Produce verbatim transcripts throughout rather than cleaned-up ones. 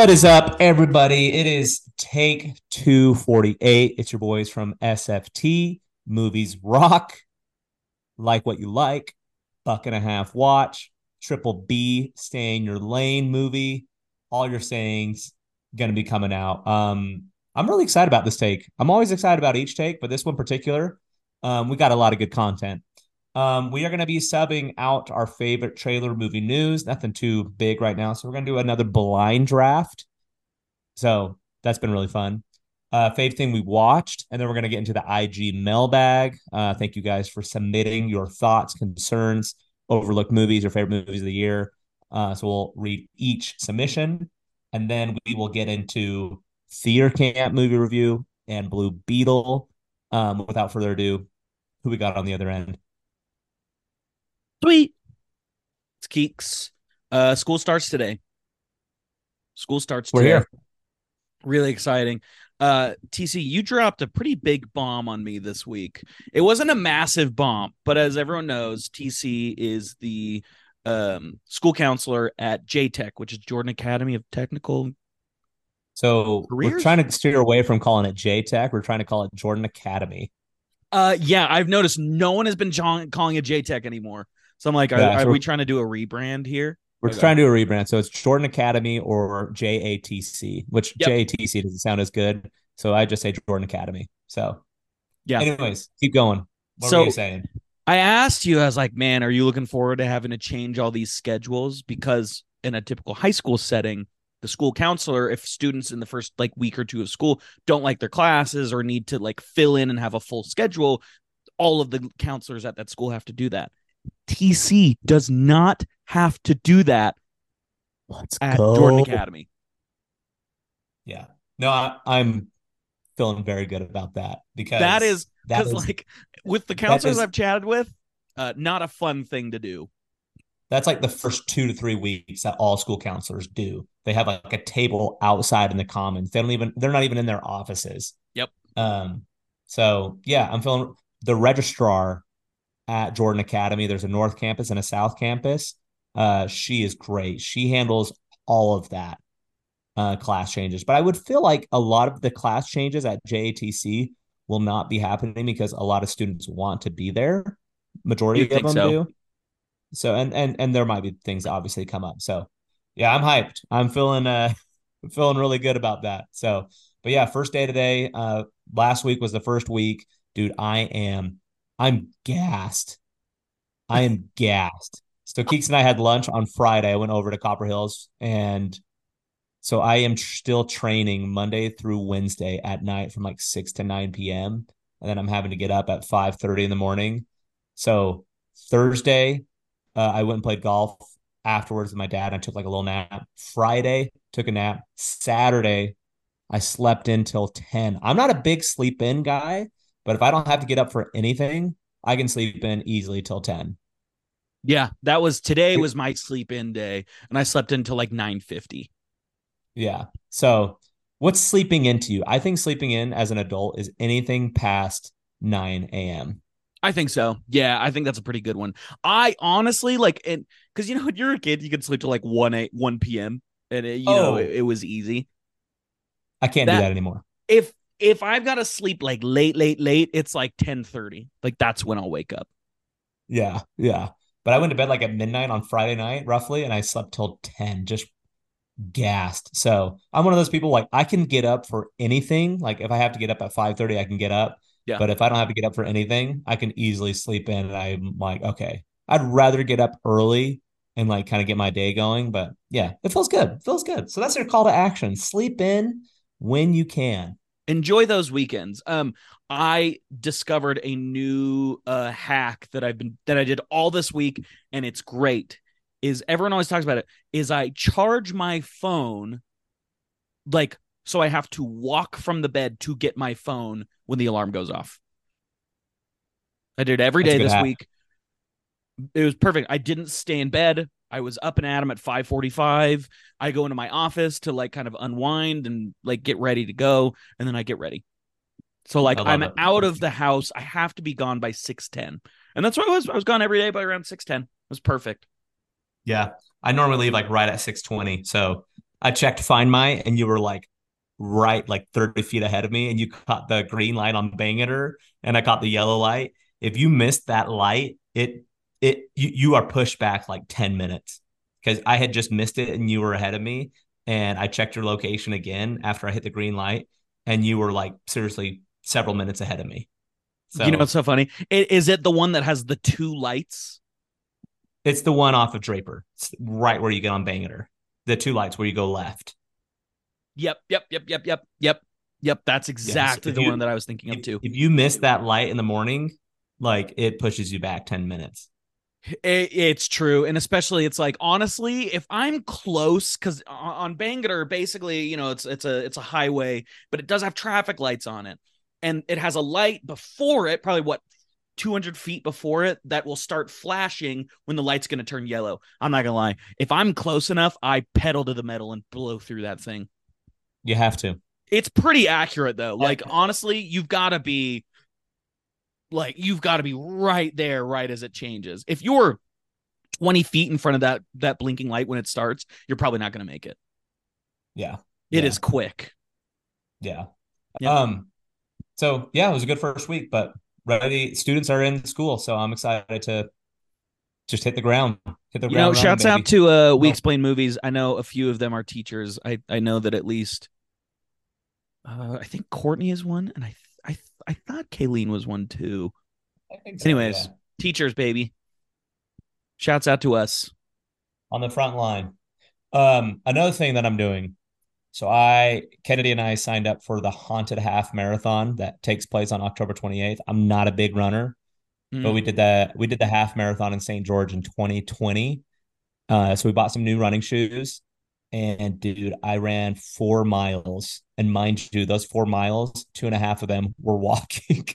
What is up, everybody? It is take two forty-eight. It's your boys from S F T, Movies Rock, Like What You Like, Buck and a Half Watch, Triple B, Stay in Your Lane movie. All your sayings going to be coming out. Um, I'm really excited about this take. I'm always excited about each take, but this one in particular, um, we got a lot of good content. Um, we are going to be subbing out our favorite trailer movie news. Nothing too big right now. So we're going to do another blind draft. So that's been really fun. Uh, favorite thing we watched. And then we're going to get into the I G mailbag. Uh, thank you guys for submitting your thoughts, concerns, overlooked movies, your favorite movies of the year. Uh, so we'll read each submission. And then we will get into Theater Camp movie review and Blue Beetle. Um, without further ado, who we got on the other end? Sweet. It's Keeks. Uh, school starts today. School starts We're today. here. Really exciting. Uh, T C, you dropped a pretty big bomb on me this week. It wasn't a massive bomb, but as everyone knows, T C is the um, school counselor at J Tech, which is Jordan Academy of Technical So we're Careers. trying to steer away from calling it J Tech. We're trying to call it Jordan Academy. Uh, yeah, I've noticed no one has been calling it J Tech anymore. So I'm like, are, Yeah, are so we we're, trying to do a rebrand here? we're Okay. trying to do a rebrand. So it's Jordan Academy or J A T C, which Yep. J A T C doesn't sound as good. So I just say Jordan Academy. So, Yeah. anyways, keep going. What were you So saying? I asked you, I was like, man, are you looking forward to having to change all these schedules? Because in a typical high school setting, the school counselor, if students in the first like week or two of school don't like their classes or need to like fill in and have a full schedule, all of the counselors at that school have to do that. T C does not have to do that Let's at Jordan go. Academy. Yeah. No, I, I'm feeling very good about that That because is that because is like with the that counselors is I've chatted with, uh, not a fun thing to do. that's like the first two to three weeks that all school counselors do. They have like a table outside in the commons. They don't even they're not even in their offices. Yep. Um, so yeah, I'm feeling the registrar at Jordan Academy. There's a North Campus and a South Campus. Uh, she is great. She handles all of that uh, class changes. But I would feel like a lot of the class changes at J A T C will not be happening because a lot of students want to be there. You Majority of think them so? do. So and and and there might be things that obviously come up. So yeah, I'm hyped. I'm feeling uh feeling really good about that. So but yeah, first day today. Uh last week was the first week. Dude, I am I'm gassed. I am gassed. So Keeks and I had lunch on Friday. I went over to Copper Hills and so I am tr- still training Monday through Wednesday at night from like six to nine p m. And then I'm having to get up at five thirty in the morning. So Thursday, uh, I went and played golf afterwards with my dad. I took like a little nap. Friday, took a nap. Saturday, I slept in till ten. I'm not a big sleep in guy, but if I don't have to get up for anything, I can sleep in easily till ten. Yeah, that was today was my sleep in day, and I slept until like nine fifty. Yeah. So what's sleeping into you? I think sleeping in as an adult is anything past nine a m. I think so. Yeah, I think that's a pretty good one. I honestly like, and because you know when you're a kid, you could sleep till like one a one p m and it, you know it, Oh, it was easy. I can't do That that anymore. if if I've got to sleep like late, late, late, it's like ten thirty. Like that's when I'll wake up. Yeah. Yeah. But I went to bed like at midnight on Friday night, roughly, and I slept till ten, just gassed. So I'm one of those people like I can get up for anything. Like if I have to get up at five thirty, I can get up. Yeah. But if I don't have to get up for anything, I can easily sleep in. And I'm like, okay, I'd rather get up early and like kind of get my day going. But yeah, it feels good. It feels good. So that's your call to action. Sleep in when you can. Enjoy those weekends. Um, I discovered a new uh hack that I've been that I did all this week, and it's great. Is everyone always talks about it? Is I charge my phone like so I have to walk from the bed to get my phone when the alarm goes off. I did it every That's a day good this hack. week. It was perfect. I didn't stay in bed. I was up and at 'em at five forty-five. I go into my office to like kind of unwind and like get ready to go, and then I get ready. So like I love I'm it. out of the house. I have to be gone by six ten. And that's what I was. I was gone every day by around six ten. It was perfect. Yeah. I normally leave like right at six twenty. So I checked Find My, and you were like right like thirty feet ahead of me, and you caught the green light on Bangerter, and I caught the yellow light. If you missed that light, it it you, you are pushed back like ten minutes because I had just missed it and you were ahead of me. And I checked your location again after I hit the green light, and you were like seriously several minutes ahead of me. You know what's So so funny? I- Is it the one that has the two lights? it's the one off of Draper. It's right where you get on Bangerter. The two lights where you go left. Yep, yep, yep, yep, yep, yep, yep. That's Yeah. So exactly if the one you that I was thinking of if, too. if you miss that light in the morning, like it pushes you back ten minutes. It, it's true, and especially it's like honestly, if I'm close, because on Bangalore, basically, you know, it's it's a it's a highway, but it does have traffic lights on it, and it has a light before it, probably what two hundred feet before it, that will start flashing when the light's going to turn yellow. I'm not gonna lie, if I'm close enough, I pedal to the metal and blow through that thing. You have to. It's pretty accurate though. Like honestly, you've got to be like you've got to be right there, right as it changes. If you're twenty feet in front of that that blinking light when it starts, you're probably not going to make it. Yeah. It Yeah. is quick. Yeah. Yep. Um, so yeah, it was a good first week, but ready students are in school, so I'm excited to just hit the ground, hit the You know, ground running, shouts out baby. to uh We Oh, Explain Movies. I know a few of them are teachers. I I know that at least uh I think Courtney is one, and I I I thought Kayleen was one too. I think so, Anyways, yeah. teachers, baby. Shouts out to us. On the front line. Um, another thing that I'm doing. So I, Kennedy and I signed up for the Haunted Half Marathon that takes place on October twenty-eighth. I'm not a big runner, but Mm. we did the we did the half marathon in Saint George in twenty twenty. Uh, so we bought some new running shoes, and dude, I ran four miles, and mind you, those four miles, two and a half of them were walking.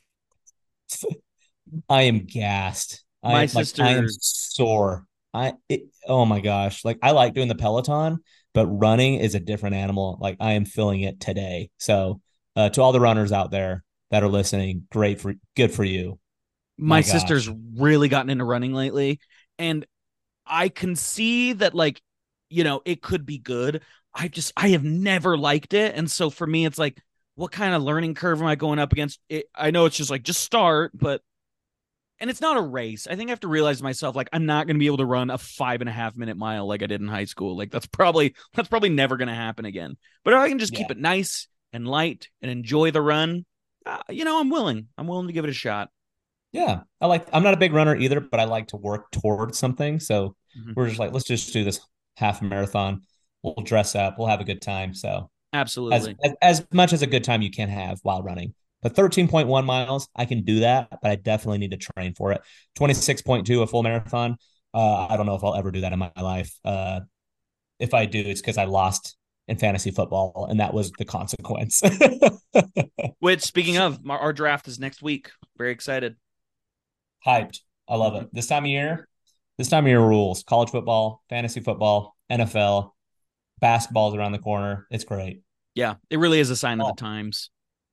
I am gassed. I My am like I am sister sore. I it, oh my gosh, like I like doing the Peloton, but running is a different animal. Like I am feeling it today. So uh, to all the runners out there that are listening, great for good for you. my My sister's gosh. really gotten into running lately, and I can see that, like, you know, it could be good. I just I have never liked it, and so for me, it's like, what kind of learning curve am I going up against? It, I know it's just like just start, but and it's not a race. I think I have to realize to myself, like, I'm not going to be able to run a five and a half minute mile like I did in high school. Like that's probably that's probably never going to happen again. But if I can just Yeah. keep it nice and light and enjoy the run, uh, you know, I'm willing. I'm willing to give it a shot. Yeah. I like I'm not a big runner either, but I like to work towards something. So Mhm. we're just like, let's just do this half marathon. We'll dress up, we'll have a good time. So as, Absolutely. as as much as a good time you can have while running. But thirteen point one miles, I can do that, but I definitely need to train for it. twenty-six point two, a full marathon. Uh, I don't know if I'll ever do that in my life. Uh, if I do, it's because I lost in fantasy football, and that was the consequence. Which, speaking of, our, our draft is next week. Very excited. Hyped. I love Mhm. it. This time of year, this time of year rules. College football, fantasy football, N F L, basketball's around the corner. It's great. Yeah, it really is a sign of the Oh, times.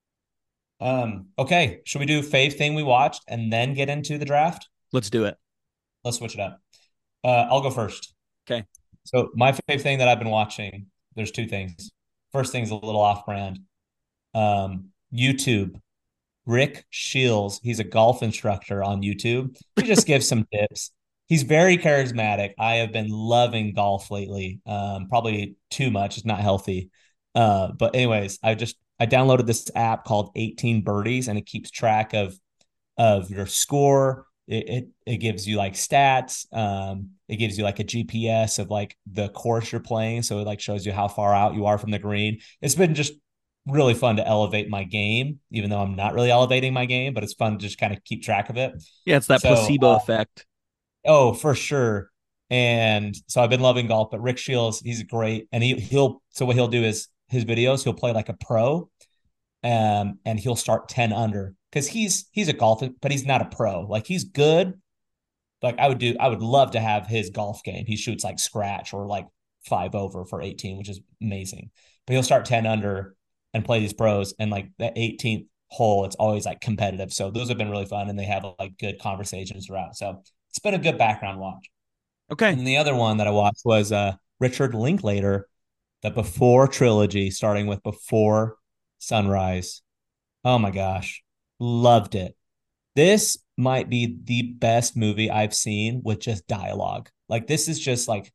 um, okay. Should we do fave thing we watched and then get into the draft? Let's do it. Let's switch it up. Uh, I'll go first. Okay. So my favorite thing that I've been watching, there's two things. First thing's a little off brand. Um, YouTube. Rick Shields, he's a golf instructor on YouTube. He just gives some tips. He's very charismatic. I have been loving golf lately. Um, probably too much. It's not healthy. Uh, but anyways, I just I downloaded this app called eighteen Birdies, and it keeps track of of your score. It, it it gives you like stats. Um, it gives you like a G P S of like the course you're playing, so it like shows you how far out you are from the green. It's been just really fun to elevate my game, even though I'm not really elevating my game, but it's fun to just kind of keep track of it. Yeah, it's that So, placebo uh, effect. oh, for sure. And so I've been loving golf, but Rick Shields, he's great, and he he'll so what he'll do is his videos he'll play like a pro, um, and he'll start ten under because he's he's a golfer, but he's not a pro. Like he's good. Like I would do, I would love to have his golf game. He shoots like scratch or like five over for eighteen, which is amazing. But he'll start ten under and play these pros, and like the eighteenth hole, it's always like competitive. So those have been really fun, and they have like good conversations throughout. So it's been a good background watch. Okay. And the other one that I watched was uh Richard Linklater, The Before trilogy, starting with Before Sunrise. Oh my gosh. Loved it. This might be the best movie I've seen with just dialogue. Like this is just like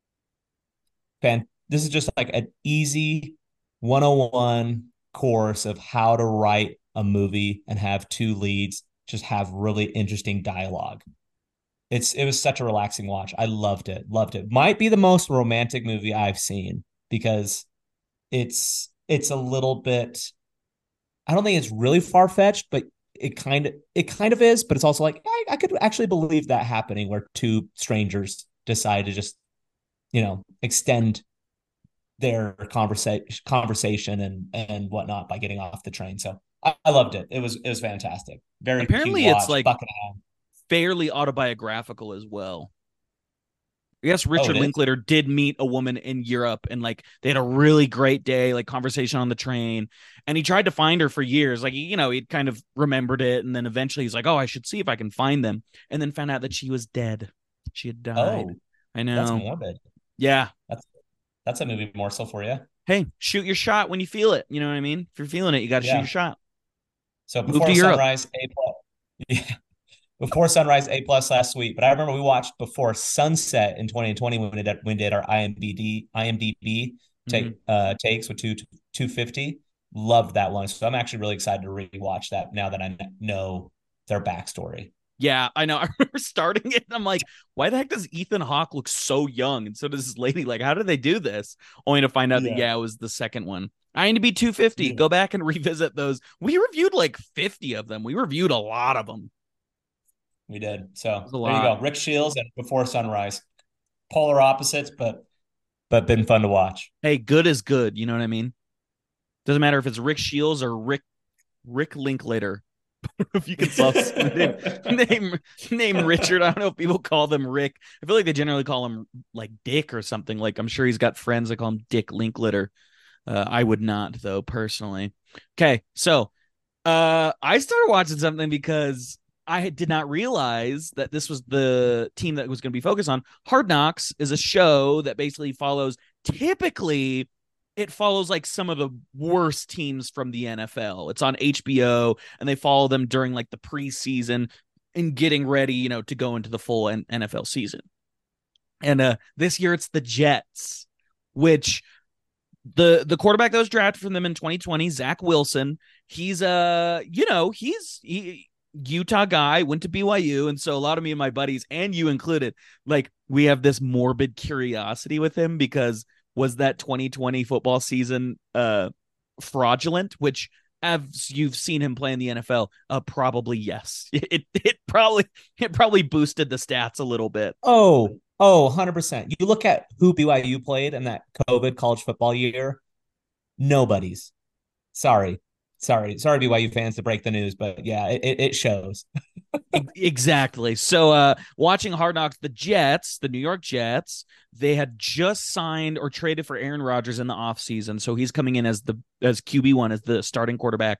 fan this is just like an easy one oh one course of how to write a movie and have two leads just have really interesting dialogue. It's it was such a relaxing watch. I loved it. Loved it. Might be the most romantic movie I've seen because it's it's a little bit, I don't think it's really far-fetched, but it kind of it kind of is, but it's also like I, I could actually believe that happening where two strangers decide to just, you know, extend their conversation conversation and and whatnot by getting off the train. So I, I loved it. It was it was fantastic. Very cute Apparently, it's watch. like Buckingham. fairly autobiographical as well. Yes, Oh, Richard it is. Linklater did meet a woman in Europe and like they had a really great day, like conversation on the train. And he tried to find her for years. Like, you know, he'd kind of remembered it. And then eventually he's like, oh, I should see if I can find them. And then found out that she was dead. She had died. Oh, I that's know. morbid. Yeah. That's that's a movie morsel for you. Hey, shoot your shot when you feel it. You know what I mean? If you're feeling it, you got to shoot Yeah. your shot. So Move to Before Europe. Sunrise, A plus. Yeah. Before Sunrise, A plus last week. But I remember we watched Before Sunset in twenty twenty when we did, when we did our IMDb IMDb Mm-hmm. take uh takes with two two fifty. Loved that one. So I'm actually really excited to rewatch that now that I know their backstory. Yeah, I know. I remember starting it and I'm like, why the heck does Ethan Hawke look so young? And so does this lady. Like, how did they do this? Only to find out that, Yeah. yeah, it was the second one. I need to be two fifty. Yeah. Go back and revisit those. We reviewed like fifty of them. We reviewed a lot of them. We did. It was So a there you lot. go. Rick Shields and Before Sunrise. Polar opposites, but but been fun to watch. Hey, good is good. You know what I mean? Doesn't matter if it's Rick Shields or Rick Rick Linklater. If you can solve name, name name Richard. I don't know if people call them Rick. I feel like they generally call him like Dick or something. Like I'm sure he's got friends that call him Dick Linklater. Uh, I would not though personally. Okay, so uh, I started watching something because I did not realize that this was the team that was going to be focused on. Hard Knocks is a show that basically follows typically it follows like some of the worst teams from the N F L. It's on H B O and they follow them during like the preseason and getting ready, you know, to go into the full N F L season. And uh this year it's the Jets, which the the quarterback that was drafted from them in twenty twenty, Zach Wilson, he's uh you know, he's he Utah guy, went to B Y U, and so a lot of me and my buddies, and you included, like we have this morbid curiosity with him because was that twenty twenty football season uh fraudulent? Which, as you've seen him play in the N F L, uh probably yes. It it probably it probably boosted the stats a little bit. Oh, oh, one hundred percent. You look at who B Y U played in that COVID college football year, nobody's. Sorry. Sorry. Sorry, B Y U fans, to break the news, but yeah, it, it shows. Exactly. So uh watching Hard Knocks, the Jets, the New York Jets, they had just signed or traded for Aaron Rodgers in the offseason. So he's coming in as the as Q B one, as the starting quarterback.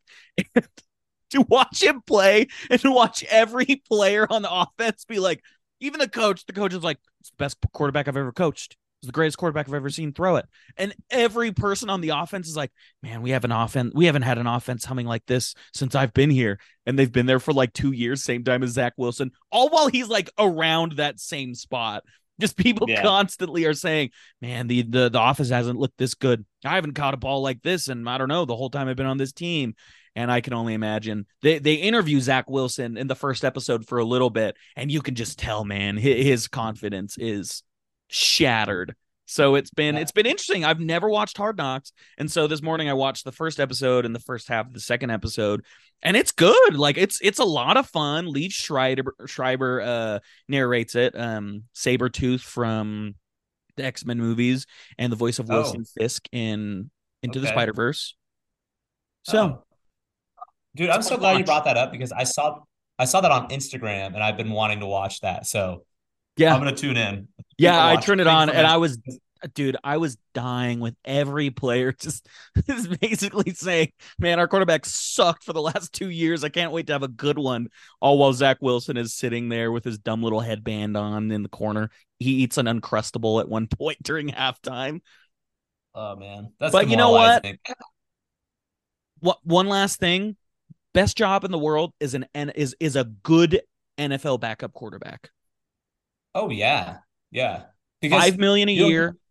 To watch him play and to watch every player on the offense be like, even the coach, the coach is like, it's the best quarterback I've ever coached. It's the greatest quarterback I've ever seen throw it. And every person on the offense is like, man, we have an offense. We haven't had an offense humming like this since I've been here. And they've been there for like two years, same time as Zach Wilson, all while he's like around that same spot. Just people Yeah. constantly are saying, man, the, the the offense hasn't looked this good. I haven't caught a ball like this. And I don't know, the whole time I've been on this team. And I can only imagine they, they interview Zach Wilson in the first episode for a little bit. And you can just tell, man, his, his confidence is shattered. So it's been it's been interesting. I've never watched Hard Knocks, and so this morning I watched the first episode and the first half of the second episode, and it's good. Like it's it's a lot of fun. Lee Schreiber Schreiber uh, narrates it. Um, Sabretooth from the X-Men movies and the voice of Wilson Oh, Fisk in Into the okay. Spider-Verse. So Oh, dude, it's I'm a fun so glad you watch. brought that up because I saw I saw that on Instagram and I've been wanting to watch that. So I'm Yeah, gonna tune in. Keep yeah. it I watch. turned it Thank you on, for and I mentioning. was dude, I was dying with every player just is basically saying, man, our quarterback sucked for the last two years. I can't wait to have a good one. All while Zach Wilson is sitting there with his dumb little headband on in the corner. He eats an Uncrustable at one point during halftime. Oh man, that's But you know what? demoralizing. What one last thing? Best job in the world is an is is a good N F L backup quarterback. Oh yeah, yeah. Because Five million a you don't year.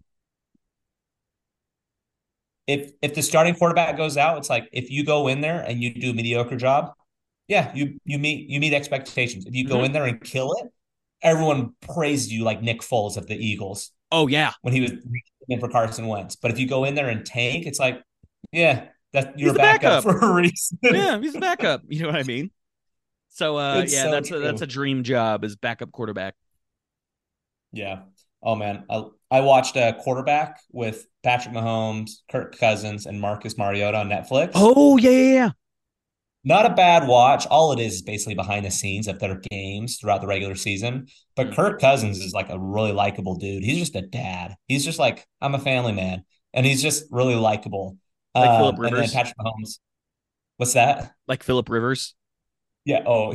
if if the starting quarterback goes out, it's like if you go in there and you do a mediocre job, yeah, you you meet you meet expectations. If you go Mm-hmm. in there and kill it, everyone praised you like Nick Foles of the Eagles Oh yeah, when he was in for Carson Wentz. But if you go in there and tank, it's like, yeah, that he's you're the back up backup. for a reason. Yeah, he's the backup. You know what I mean? So uh, It's yeah, so that's a that's a true. dream job as backup quarterback. Yeah. Oh man, I I watched a quarterback with Patrick Mahomes, Kirk Cousins, and Marcus Mariota on Netflix. Oh yeah, yeah, yeah. Not a bad watch. All it is is basically behind the scenes of their games throughout the regular season. But Hmm. Kirk Cousins is like a really likable dude. He's just a dad. He's just like, I'm a family man. And he's just really likable. Like Philip Um, and then Rivers. Patrick Mahomes, what's that? Like Philip Rivers. Yeah. Oh,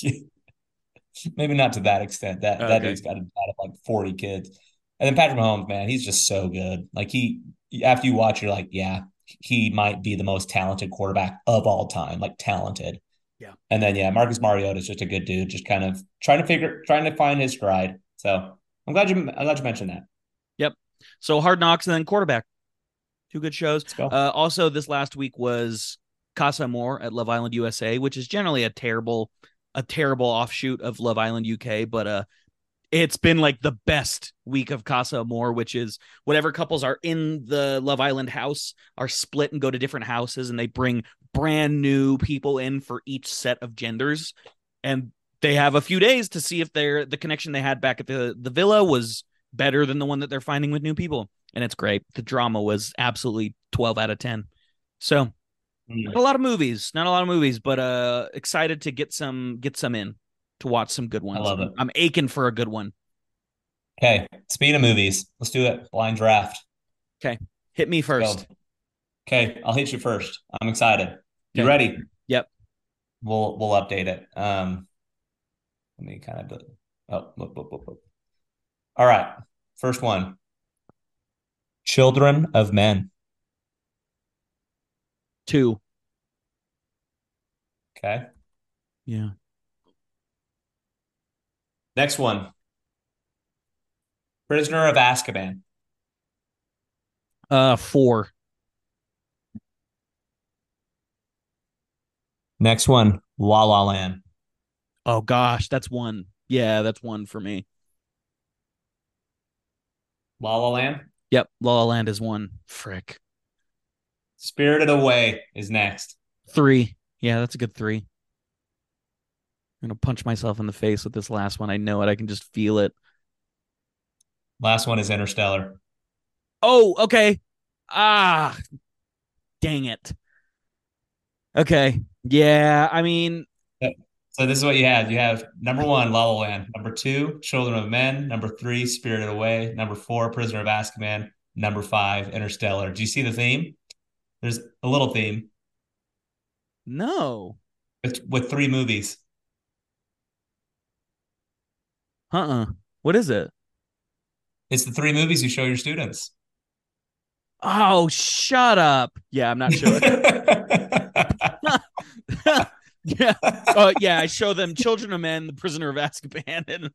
maybe not to that extent. That that Okay. dude's got a dad of like forty kids. And then Patrick Mahomes, man, he's just so good. Like he, after you watch, you're like, yeah, he might be the most talented quarterback of all time. Like talented. Yeah. And then yeah, Marcus Mariota is just a good dude, just kind of trying to figure, trying to find his stride. So I'm glad you, I'm glad you mentioned that. Yep. So Hard Knocks and then quarterback. Two good shows. Let's go. Uh, also, this last week was Casa Amor at Love Island U S A, which is generally a terrible, a terrible offshoot of Love Island U K, but uh, it's been like the best week of Casa Amor, which is whatever couples are in the Love Island house are split and go to different houses, and they bring brand new people in for each set of genders, and they have a few days to see if their the connection they had back at the the villa was better than the one that they're finding with new people, and it's great. The drama was absolutely twelve out of ten. So not Mm, a lot of movies, not a lot of movies, but uh, excited to get some get some in to watch some good I ones. love it. I'm aching for a good one. Okay. Speaking of movies, let's do it. Blind draft. Okay, hit me Let's go. first. Okay. I'll hit you first. I'm excited. You Okay, ready? yep. We'll, we'll update it. Um, let me kind of do, oh, look, look, look, look. All right. First one. Children of Men. Two. Okay. Yeah. Next one. Prisoner of Azkaban. Uh, four. Next one. La La Land. Oh gosh, that's one. Yeah, that's one for me. La La Land. Yep, La La Land is one. Frick. Spirited Away is next. Three. Yeah, that's a good three. I'm gonna punch myself in the face with this last one. I know it. I can just feel it. Last one is Interstellar. Oh, okay. Ah, dang it. Okay. Yeah, I mean, So this is what you have. You have number one, La La Land. Number two, Children of Men. Number three, Spirited Away. Number four, Prisoner of Azkaban. Number five, Interstellar. Do you see the theme? There's a little theme. no. It's with three movies. Uh-uh. What is it? It's the three movies you show your students. Oh, shut up. Yeah, I'm not sure. Yeah. Uh, yeah, I show them Children of Men, The Prisoner of Azkaban, and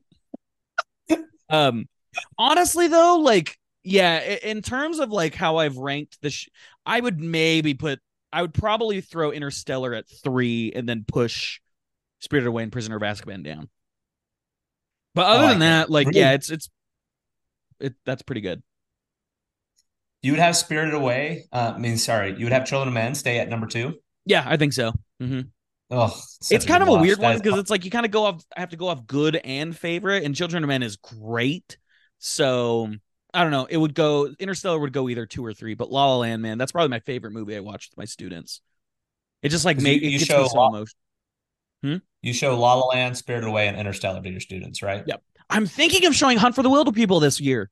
um honestly though, like yeah, in terms of like how I've ranked the sh- I would maybe put I would probably throw Interstellar at three and then push Spirited Away and Prisoner of Azkaban down. But I other than like it. that, like yeah, Really? it's it's it that's pretty good. You would have Spirited Away. Uh, I mean, sorry, you would have Children of Men stay at number two. Yeah, I think so. Mm-hmm. Oh, It's such a kind good of a watch. weird That one is, because it's like you kind of go off I have to go off good and favorite, and Children of Men is great. So I don't know. It would go Interstellar would go either two or three, but La La Land, man, that's probably my favorite movie I watched with my students. It just like because you, make it you gets me show so emotional. Hmm? you show La La Land, Spirited Away, and Interstellar to your students, right? Yep. I'm thinking of showing Hunt for the Wilder People this year.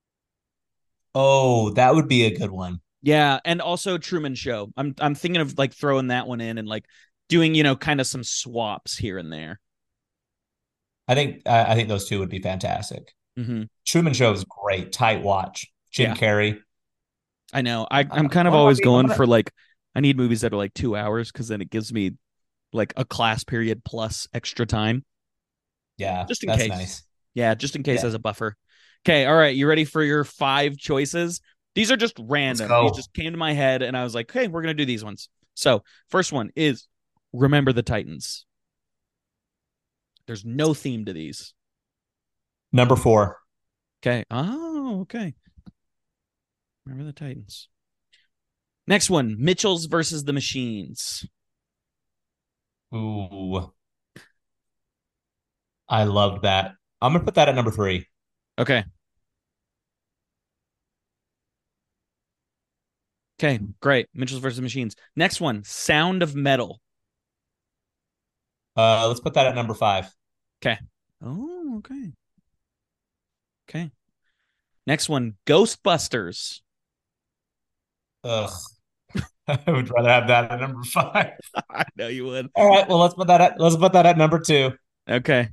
Oh, that would be a good one. Yeah, and also Truman Show. I'm I'm thinking of like throwing that one in and like doing, you know, kind of some swaps here and there. I think I I think those two would be fantastic. Mm-hmm. Truman Show is great, tight watch. Jim Yeah. Carrey. I know. I, Uh, I'm kind of what do I always mean? I'm going gonna, for like, I need movies that are like two hours because then it gives me like a class period plus extra time yeah, just in that's case. nice. Yeah, just in case Yeah, as a buffer. Okay, all right. You ready for your five choices? These are just let's random. These go. just came to my head, and I was like, hey, we're gonna do these ones. So, first one is Remember the Titans. There's no theme to these. Number four. Okay. Oh, okay. Remember the Titans. Next one, Mitchell's versus the Machines. Ooh, I loved that. I'm gonna put that at number three. Okay. Okay, great. Mitchell's versus the Machines. Next one, Sound of Metal. Uh, let's put that at number five. Okay. Oh, okay. Okay. Next one, Ghostbusters. Ugh, I would rather have that at number five. I know you would. All right, well let's put that at let's put that at number two. Okay.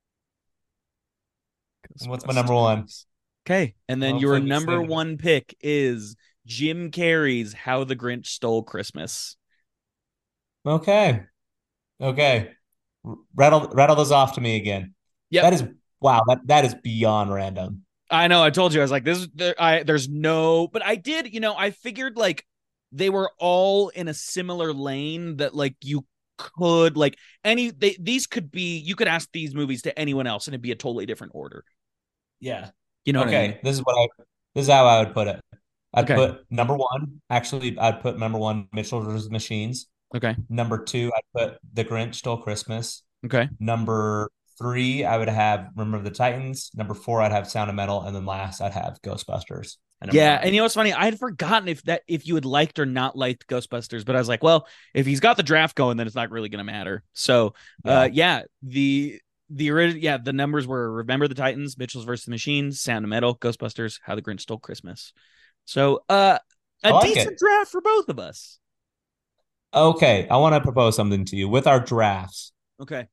And what's my number one? Ghostbusters. Okay. And then your Hopefully we number say one pick is Jim Carrey's How the Grinch Stole Christmas. okay. Okay. Rattle rattle those off to me again. Yep. That is wow, that that is beyond random. I know. I told you. I was like, this is there, I there's no, but I did, you know, I figured like they were all in a similar lane that like you could like any they these could be you could ask these movies to anyone else and it'd be a totally different order. Yeah. You know what I mean? Okay. This is what I this is how I would put it. I'd Okay. put number one, actually I'd put number one Mitchell versus Machines. Okay. Number two, I'd put The Grinch Stole Christmas. Okay. Number three, I would have Remember the Titans. Number four, I'd have Sound of Metal, and then last, I'd have Ghostbusters. And number Yeah, five. and you know what's funny? I had forgotten if that if you had liked or not liked Ghostbusters, but I was like, well, if he's got the draft going, then it's not really going to matter. So, uh, Yeah. yeah, the the original, yeah, the numbers were Remember the Titans, Mitchell's versus the Machines, Sound of Metal, Ghostbusters, How the Grinch Stole Christmas. So, uh, I a like decent it. draft for both of us. Okay, I want to propose something to you with our drafts. Okay,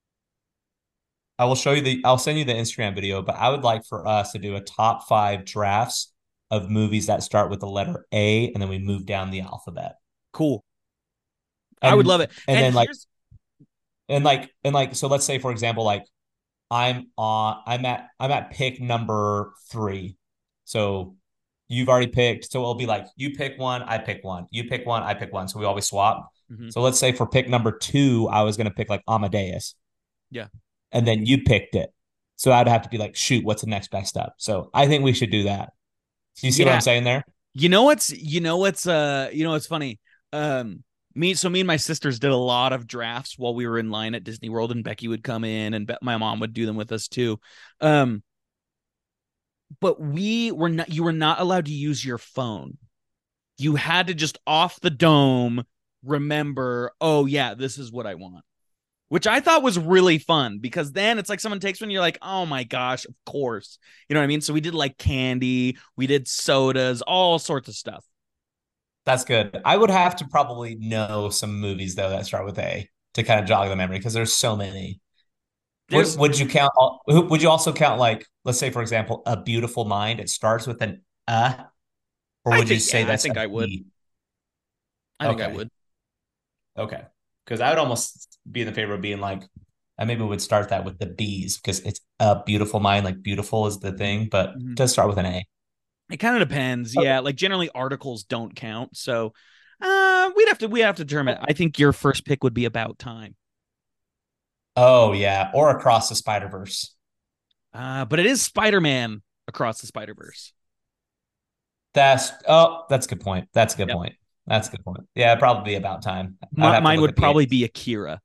I will show you the, I'll send you the Instagram video, but I would like for us to do a top five drafts of movies that start with the letter A, and then we move down the alphabet. cool. I would love And it. and And then like here's and like and like so let's say for example like I'm on I'm at I'm at pick number three. So you've already picked. So it'll be like you pick one, I pick one. You pick one, I pick one. So we always swap. Mhm. So let's say for pick number two, I was gonna pick like Amadeus, Yeah. and then you picked it. So I'd have to be like, shoot, what's the next best up? So I think we should do that. Do you see what I'm Yeah. saying there? You know what's you know what's uh you know what's funny? Um me so me and my sisters did a lot of drafts while we were in line at Disney World and Becky would come in and Be- my mom would do them with us too. Um but we were not you were not allowed to use your phone. You had to just off the dome remember, oh yeah, this is what I want. Which I thought was really fun because then it's like someone takes one, you're like, oh my gosh, of course. You know what I mean? So we did like candy, we did sodas, all sorts of stuff. That's good. I would have to probably know some movies though that start with A to kind of jog the memory because there's so many. Would There's would you count? Would you also count like, let's say for example, A Beautiful Mind? It starts with an uh, or I would you think say yeah, I that's a think I would. B? I think I Okay, would. okay. Because I would almost be in the favor of being like, I maybe would start that with the B's because it's A Beautiful Mind. Like beautiful is the thing, but it Mhm. does start with an A. It kind of depends. Okay. Yeah, like generally articles don't count. So uh we'd have to we have to determine. I think your first pick would be About Time. Oh yeah, or Across the Spider Verse. Uh but it is Spider-Man Across the Spider-Verse. That's oh, that's a good point. That's a good Yep. point. That's a good point. Yeah, it'd probably be About Time. I'd M- have to mine look would at the probably age. be Akira.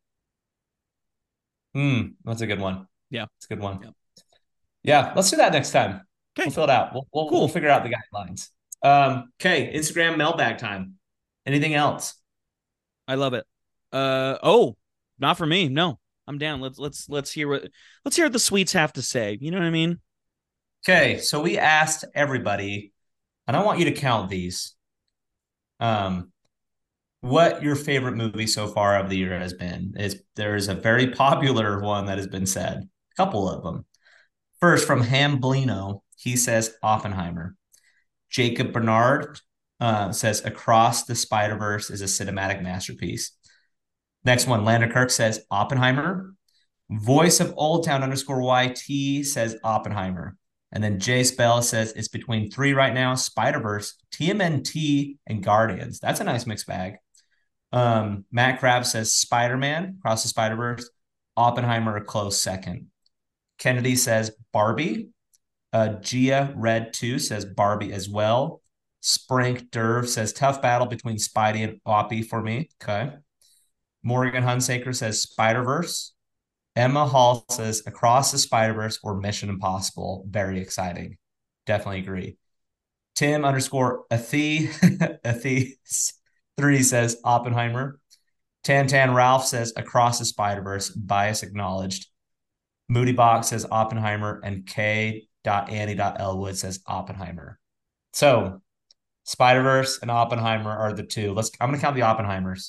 Hmm, that's a good one. Yeah. That's a good one. Yep. Yeah, let's do that next time. We'll Okay, fill it out. We'll we'll, we'll cool. figure out the guidelines. Um, okay, Instagram mailbag time. Anything else? I love it. Uh oh, not for me. No. I'm down. Let's let's let's hear what let's hear what the sweets have to say. You know what I mean? Okay, so we asked everybody, and I want you to count these. Um, what your favorite movie so far of the year has been. Is there's a very popular one that has been said. A couple of them. First, from Hamblino, he says Oppenheimer. Jacob Bernard uh, says Across the Spider-Verse is a cinematic masterpiece. Next one, Lander Kirk says Oppenheimer. Voice of Old Town underscore Y T says Oppenheimer. And then Jay Spell says it's between three right now: Spider-Verse, T M N T, and Guardians. That's a nice mixed bag. Um, Matt Krabs says Spider-Man, Across the Spider-Verse, Oppenheimer a close second. Kennedy says Barbie. Uh, Gia Red two says Barbie as well. Sprank Derv says tough battle between Spidey and Oppie for me. Okay. Morgan Hunsaker says Spider-Verse. Emma Hall says Across the Spider-Verse or Mission Impossible. Very exciting. Definitely agree. Tim underscore Athie, Athie three says Oppenheimer. Tantan Ralph says Across the Spider-Verse. Bias acknowledged. Moody Box says Oppenheimer. And K. Annie Elwood says Oppenheimer. So Spider-Verse and Oppenheimer are the two. Let's. I'm going to count the Oppenheimers.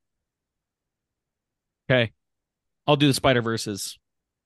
Okay. I'll do the Spider-Verses.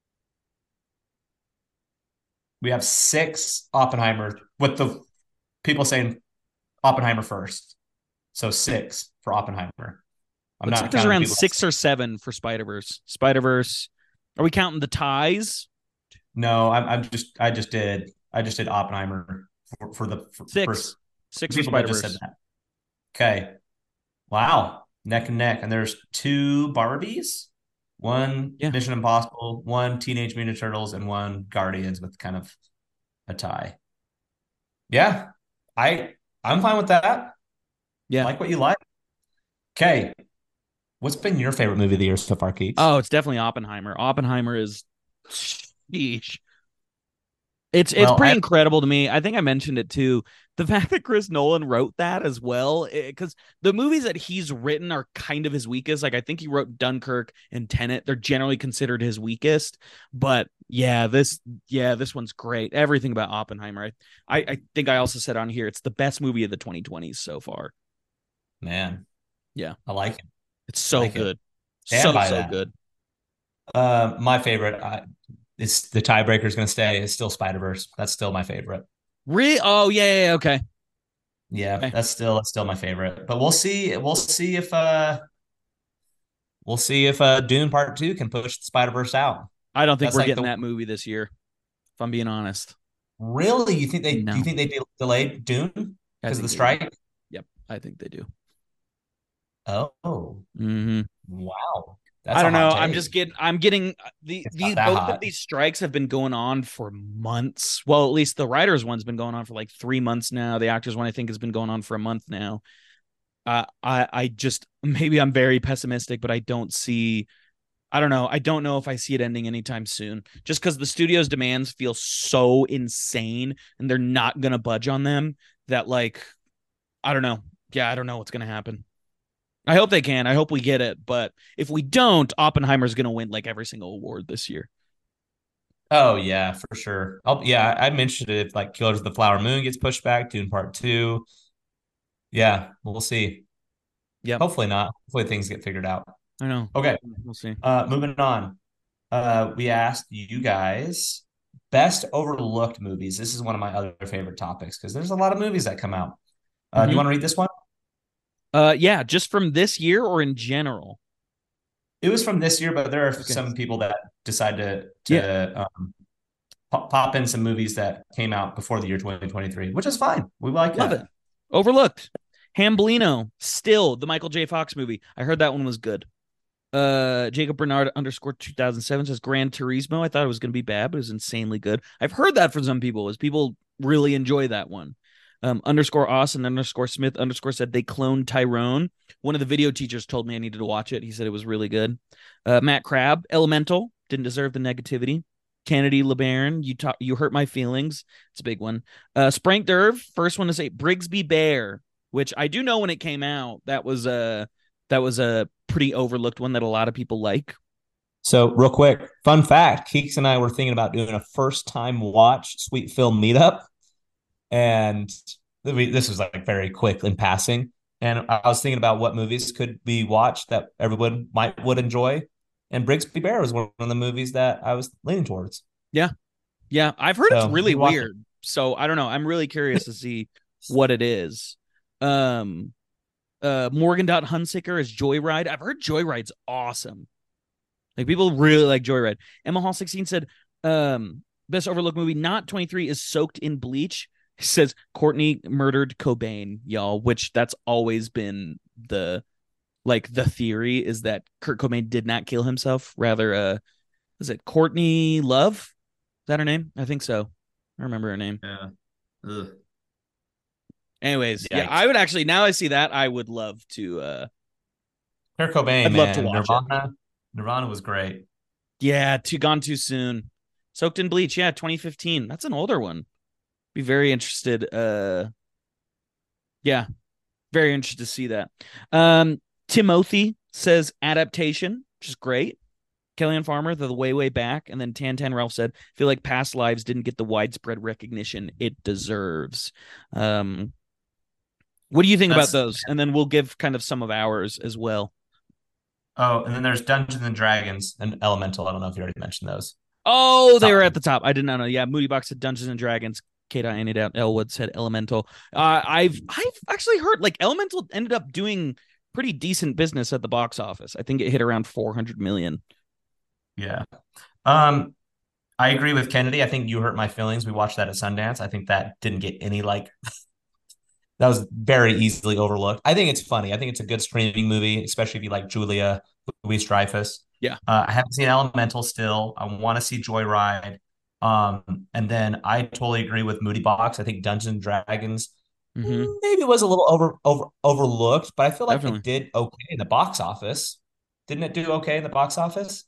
We have six Oppenheimer with the people saying Oppenheimer first. So six for Oppenheimer. I'm Looks not like there's counting around people six or seven for Spider-Verse. Spider-Verse. Are we counting the ties? No, I'm, I'm just I just did I just did Oppenheimer for, for the for, Six. first Six for people that just said Spider-Verse. that. Okay. Wow. Neck and neck. And there's two Barbies, one Yeah. Mission Impossible, one Teenage Mutant Ninja Turtles, and one Guardians with kind of a tie. Yeah. I I'm fine with that. Yeah. Like what you like. Okay. What's been your favorite movie of the year so far, Keeks? Oh, it's definitely Oppenheimer. Oppenheimer is sheesh. It's it's Well, pretty I incredible to me. I think I mentioned it too. The fact that Chris Nolan wrote that as well, because the movies that he's written are kind of his weakest. Like I think he wrote Dunkirk and Tenet. They're generally considered his weakest. But yeah, this yeah, this one's great. Everything about Oppenheimer. I, I, I think I also said on here it's the best movie of the twenty twenties so far. man, Yeah, I like it. it's I so like it. good, Stand so by so that. good. Uh, my favorite, uh, is the tiebreaker is going to stay. Is still Spider Verse. That's still my favorite. Really? Oh yeah, yeah, yeah, okay. Yeah, Okay. that's still that's still my favorite. But we'll see. We'll see if uh we'll see if uh Dune Part Two can push the Spider Verse out. I don't think That's we're like getting the that movie this year. If I'm being honest, really you think they do you no, think they de- delayed Dune I because of the think they do. strike? Yep, I think they do. Oh, Mm-hmm. wow, I that's a don't hot know. I'm take. just getting. I'm getting the It's not these that both of hot. these strikes have been going on for months. Well, at least the writers one's been going on for like three months now. The actors one I think has been going on for a month now. Uh, I I just maybe I'm very pessimistic, but I don't see. I don't know. I don't know if I see it ending anytime soon. Just because the studio's demands feel so insane, and they're not gonna budge on them. That like I don't know. Yeah, I don't know what's gonna happen. I hope they can. I hope we get it. But if we don't, Oppenheimer's going to win like every single award this year. Oh yeah, for sure. I'll, yeah, I mentioned it. If like Killers of the Flower Moon gets pushed back, Dune Part Two. Yeah, we'll see. Yep. Hopefully not. Hopefully things get figured out. I know. Okay. We'll see. Uh, moving on. Uh, we asked you guys best overlooked movies. This is one of my other favorite topics because there's a lot of movies that come out. Uh, do you Mm-hmm. want to read this one? Uh, yeah, just from this year or in general? It was from this year, but there are Okay. some people that decide to Yeah. to um, pop, pop in some movies that came out before the year twenty twenty-three, which is fine. We like Love it. that. Overlooked. Hamblino. Still the Michael J. Fox movie. I heard that one was good. Uh, Jacob Bernard underscore two thousand seven says Gran Turismo. I thought it was going to be bad, but it was insanely good. I've heard that from some people, as people really enjoy that one. Um, underscore Austin underscore Smith underscore said they cloned Tyrone. One of the video teachers told me I needed to watch it. He said it was really good. Uh, Matt Crab, Elemental, didn't deserve the negativity. Kennedy LeBaron, you talk, you hurt my feelings. It's a big one. Uh, Sprank Derv, first one to say Brigsby Bear, which I do know when it came out. That was a that was a pretty overlooked one that a lot of people like. So, real quick, fun fact: Keeks and I were thinking about doing a first time watch Sweet Film meetup, and this was like very quick in passing. And I was thinking about what movies could be watched that everyone might would enjoy. And Brigsby Bear was one of the movies that I was leaning towards. Yeah. Yeah. I've heard it's So really we watched it. weird. So I don't know. I'm really curious to see what it is. Um, uh, Morgan Dot Hunsaker as Joyride. I've heard Joyride's awesome. Like people really like Joyride. Emma Hall sixteen said, um, best overlooked movie, not twenty-three, is Soaked in Bleach. It says Courtney murdered Cobain, y'all, which that's always been the like the theory is that Kurt Cobain did not kill himself. Rather, uh, is it Courtney Love? Is that her name? I think so. I remember her name. Yeah. Ugh. Anyways, yeah, Yikes. I would actually now I see that I would love to. uh Kurt Cobain, I'd love man. to watch it. Nirvana. Nirvana was great. Yeah, too gone too soon. Soaked in Bleach, yeah, twenty fifteen. That's an older one. Be very interested. Uh, yeah, very interested to see that. Um, Timothy says adaptation, which is great. Kellyanne Farmer, the, the way way back, and then Tan Tan Ralph said, "Feel like Past Lives didn't get the widespread recognition it deserves." Um, what do you think That's about those? And then we'll give kind of some of ours as well. Oh, and then there's Dungeons and Dragons and Elemental. I don't know if you already mentioned those. Oh, they Top. were at the top. I did not know. Yeah, Moody Box said Dungeons and Dragons. Kate ended out. Elwood said Elemental. Uh, I've I've actually heard like Elemental ended up doing pretty decent business at the box office. I think it hit around four hundred million. Yeah. Um, I agree with Kennedy. I think You Hurt My Feelings. We watched that at Sundance. I think that didn't get any like that was very easily overlooked. I think it's funny. I think it's a good streaming movie, especially if you like Julia Louis Dreyfus. Yeah. Uh, I haven't seen Elemental still. I want to see Joyride. Um, and then I totally agree with Moody Box. I think Dungeons and Dragons Mm-hmm. maybe was a little over over overlooked, but I feel like Definitely. it did okay in the box office. Didn't it do okay in the box office?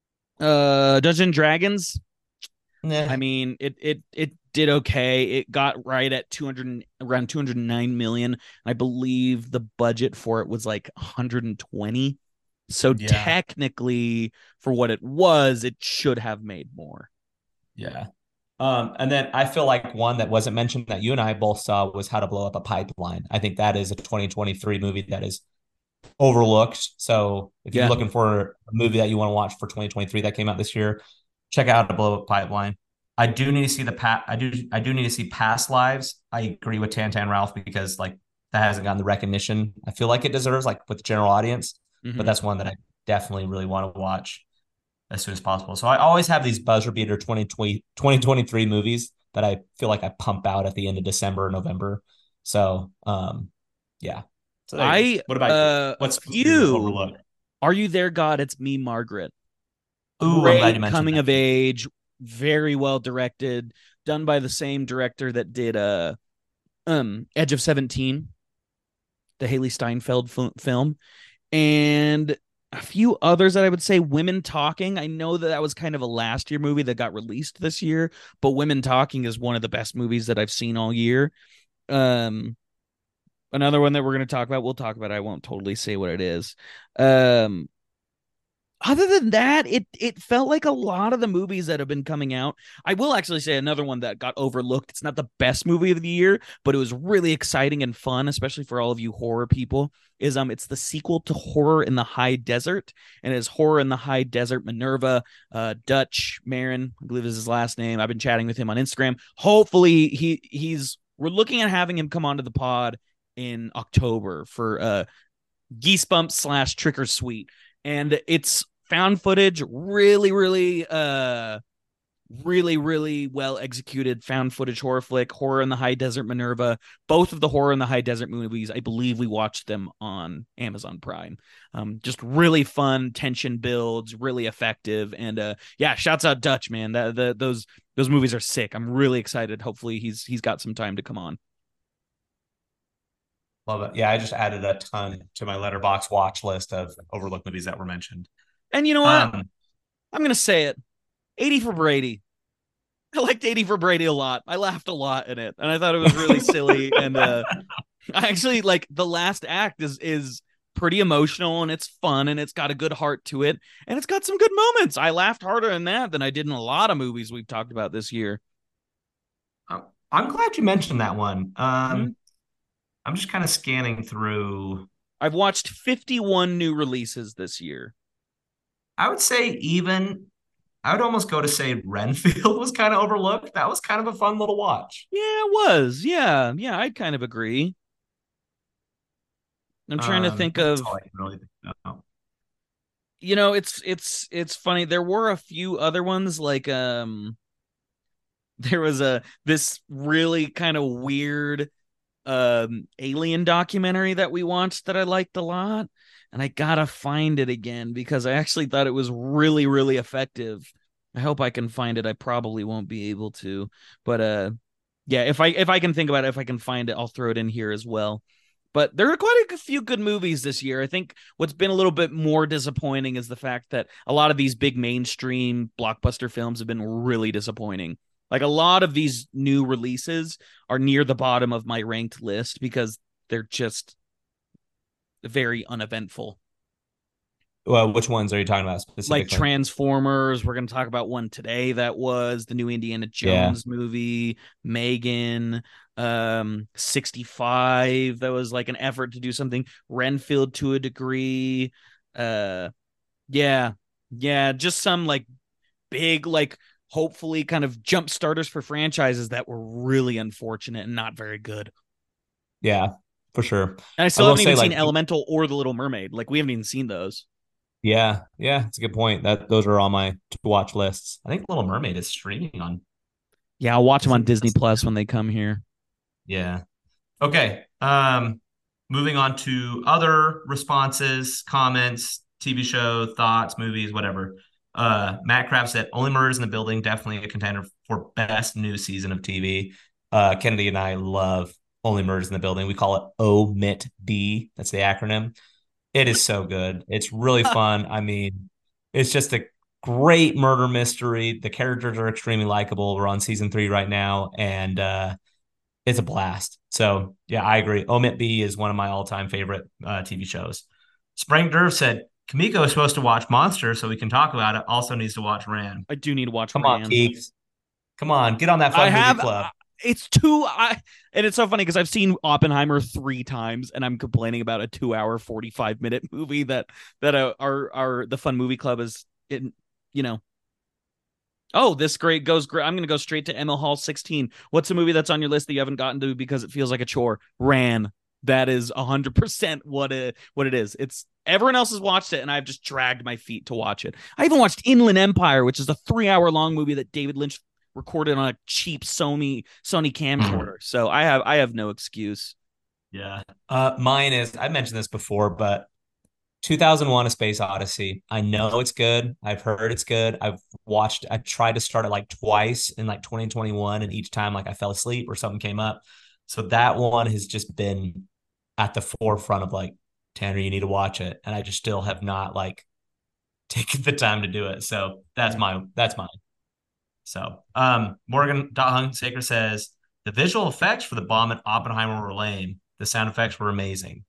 Uh, Dungeons and Dragons. Nah. I mean, it it it did okay. It got right at two hundred around two hundred nine million. I believe the budget for it was like one hundred twenty. So Yeah. technically, for what it was, it should have made more. Yeah. Um, and then I feel like one that wasn't mentioned that you and I both saw was How to Blow Up a Pipeline. I think that is a twenty twenty-three movie that is overlooked. So if you're Yeah. looking for a movie that you want to watch for twenty twenty-three that came out this year, check out How to Blow Up a Pipeline. I do need to see the pat. I do. I do need to see Past Lives. I agree with Tantan Ralph because like that hasn't gotten the recognition I feel like it deserves, like with the general audience. Mhm. But that's one that I definitely really want to watch as soon as possible. So I always have these buzzer beater twenty twenty, twenty twenty-three movies that I feel like I pump out at the end of December or November. So um, yeah. So there you go. I What about uh you? What's a supposed to be few. overlooked? Are You There, God? It's Me, Margaret. Ooh, I'm glad you Great mentioned coming that. of age, very well directed, done by the same director that did uh um Edge of seventeen, the Haley Steinfeld f- film, and a few others that I would say. Women Talking. I know that that was kind of a last year movie that got released this year, but Women Talking is one of the best movies that I've seen all year. Um, another one that we're going to talk about, we'll talk about. I won't totally say what it is. Um, other than that, it it felt like a lot of the movies that have been coming out. I will actually say another one that got overlooked. It's not the best movie of the year, but it was really exciting and fun, especially for all of you horror people. Is um, it's the sequel to Horror in the High Desert, and it's Horror in the High Desert. Minerva, uh, Dutch Marin, I believe is his last name. I've been chatting with him on Instagram. Hopefully, he he's we're looking at having him come onto the pod in October for uh Geesebump slash Trick or Sweet. And it's found footage, really, really, uh, really, really well executed found footage horror flick. Horror in the High Desert, Minerva. Both of the Horror in the High Desert movies, I believe we watched them on Amazon Prime. Um, just really fun, tension builds, really effective, and uh, yeah, shouts out Dutch, man. That the those those movies are sick. I'm really excited. Hopefully, he's he's got some time to come on. Love it. Yeah, I just added a ton to my letterbox watch list of overlooked movies that were mentioned. And you know what? Um, I'm gonna say it. eighty for Brady. I liked eighty for Brady a lot. I laughed a lot in it, and I thought it was really silly. And uh, I actually like the last act is is pretty emotional, and it's fun, and it's got a good heart to it, and it's got some good moments. I laughed harder in that than I did in a lot of movies we've talked about this year. I'm glad you mentioned that one. Um, Mm-hmm. I'm just kind of scanning through. I've watched fifty-one new releases this year. I would say even, I would almost go to say Renfield was kind of overlooked. That was kind of a fun little watch. Yeah, it was. Yeah, yeah, I'd kind of agree. I'm trying to Um, think that's of, all I can really think about. you know, it's it's it's funny. There were a few other ones like um there was a this really kind of weird um alien documentary that we watched that I liked a lot, and I gotta find it again because I actually thought it was really really effective. I hope I can find it. I probably won't be able to, but uh yeah, if I if I can think about it, if I can find it, I'll throw it in here as well. But there are quite a few good movies this year. I think what's been a little bit more disappointing is the fact that a lot of these big mainstream blockbuster films have been really disappointing. Like a lot of these new releases are near the bottom of my ranked list because they're just very uneventful. Well, which ones are you talking about Like specifically? Transformers, we're going to talk about one today that was the new Indiana Yeah. Jones movie, Megan, um, sixty-five, that was like an effort to do something, Renfield to a degree. Uh, yeah, yeah, just some like big, like hopefully kind of jump starters for franchises that were really unfortunate and not very good. Yeah, for sure. And I I still will haven't say, even seen like, Elemental or The Little Mermaid. Like we haven't even seen those. yeah, yeah, it's a good point. That those are on my to watch lists. I think Little Mermaid is streaming on Yeah, I'll watch them on Disney Disney Plus. Plus when they come here. Yeah. Okay. Um, moving on to other responses, comments, T V show, thoughts, movies, whatever. Uh, Matt Kraft said Only Murders in the Building, definitely a contender for best new season of T V. Uh, Kennedy and I love Only Murders in the Building. We call it O M I T B. That's the acronym. It is so good. It's really fun. I mean, it's just a great murder mystery. The characters are extremely likable. We're on season three right now, and uh, it's a blast. So yeah, I agree. Omit B is one of my all-time favorite uh, T V shows. Spring Derv said Kamiko is supposed to watch Monster, so we can talk about it. Also needs to watch Ran. I do need to watch Come on, Ran. Keeks. Come on, get on that I fun movie have. club. It's too. I and it's so funny because I've seen Oppenheimer three times, and I'm complaining about a two-hour, forty-five minute movie that that uh, our our the Fun Movie Club is in. You know. Oh, this great goes great. I'm going to go straight to M L Hall sixteen. What's a movie that's on your list that you haven't gotten to because it feels like a chore? Ran. That is one hundred percent what it what it is. It's everyone else has watched it and I've just dragged my feet to watch it. I even watched Inland Empire, which is a three hour long movie that David Lynch recorded on a cheap Sony Sony camcorder. So I have I have no excuse. Yeah. Uh, mine is, I mentioned this before, but two thousand one: A Space Odyssey. I know it's good. I've heard it's good. I've watched, I tried to start it like twice in like twenty twenty-one, and each time like I fell asleep or something came up. So that one has just been at the forefront of like, Tanner, you need to watch it. And I just still have not like taken the time to do it. So that's my, that's mine. So um Morgan Hunsaker says the visual effects for the bomb at Oppenheimer were lame. The sound effects were amazing.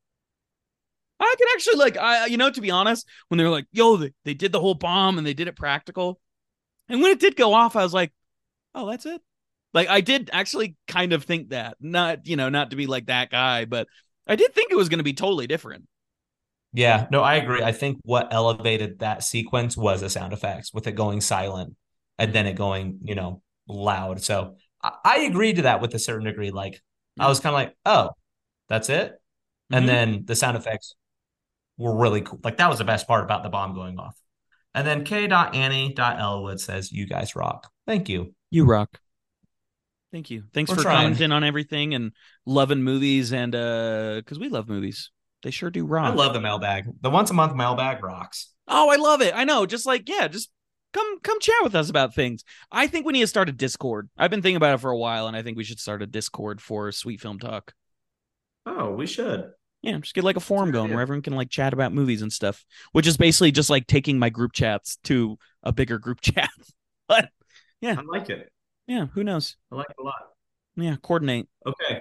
I could actually like I you know to be honest, when they were like, yo, they, they did the whole bomb and they did it practical. And when it did go off, I was like, oh, that's it. Like I did actually kind of think that. Not, you know, not to be like that guy, but I did think it was going to be totally different. Yeah, no, I agree. I think what elevated that sequence was the sound effects with it going silent and then it going, you know, loud. So I, I agreed to that with a certain degree. Like I Yeah. was kind of like, oh, that's it. And Mm-hmm. then the sound effects were really cool. Like that was the best part about the bomb going off. And then K. Annie Elwood says, you guys rock. Thank you. You rock. Thank you. Thanks We're for trying. commenting on everything and loving movies and uh because we love movies. They sure do I rock. love the mailbag. The once a month mailbag rocks. Oh, I love it. I know. Just like, yeah, just come come chat with us about things. I think we need to start a Discord. I've been thinking about it for a while, and I think we should start a Discord for Sweet Film Talk. Oh, we should. Yeah, just get like a That's a forum good going idea. where everyone can like chat about movies and stuff, which is basically just like taking my group chats to a bigger group chat. But yeah, I like it. yeah, who knows? I like it a lot. Yeah, coordinate. Okay.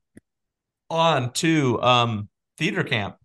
On to um theater camp.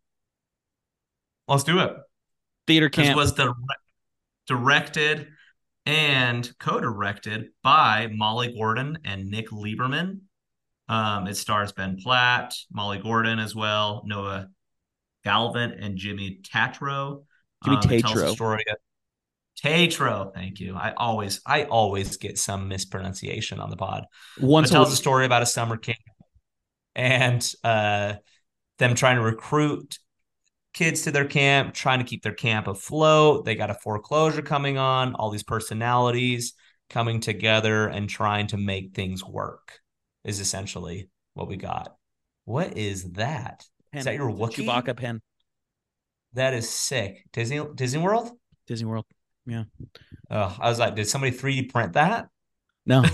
Let's do it. Theater This camp. was the directed and co-directed by Molly Gordon and Nick Lieberman. Um, it stars Ben Platt, Molly Gordon as well, Noah Galvin, and Jimmy Tatro. Jimmy Um, it tells the Tatro. story of Tatro. Thank you. I always, I always get some mispronunciation on the pod. But Once it a tells a week. story about a summer camp, and uh, them trying to recruit kids to their camp, trying to keep their camp afloat. They got a foreclosure coming on, all these personalities coming together and trying to make things work is essentially what we got. What is that? Pen. Is that your Wookiee? Chewbacca pen. That is sick. Disney Disney World? Disney World. Yeah. Oh, I was like, did somebody three D print that? No.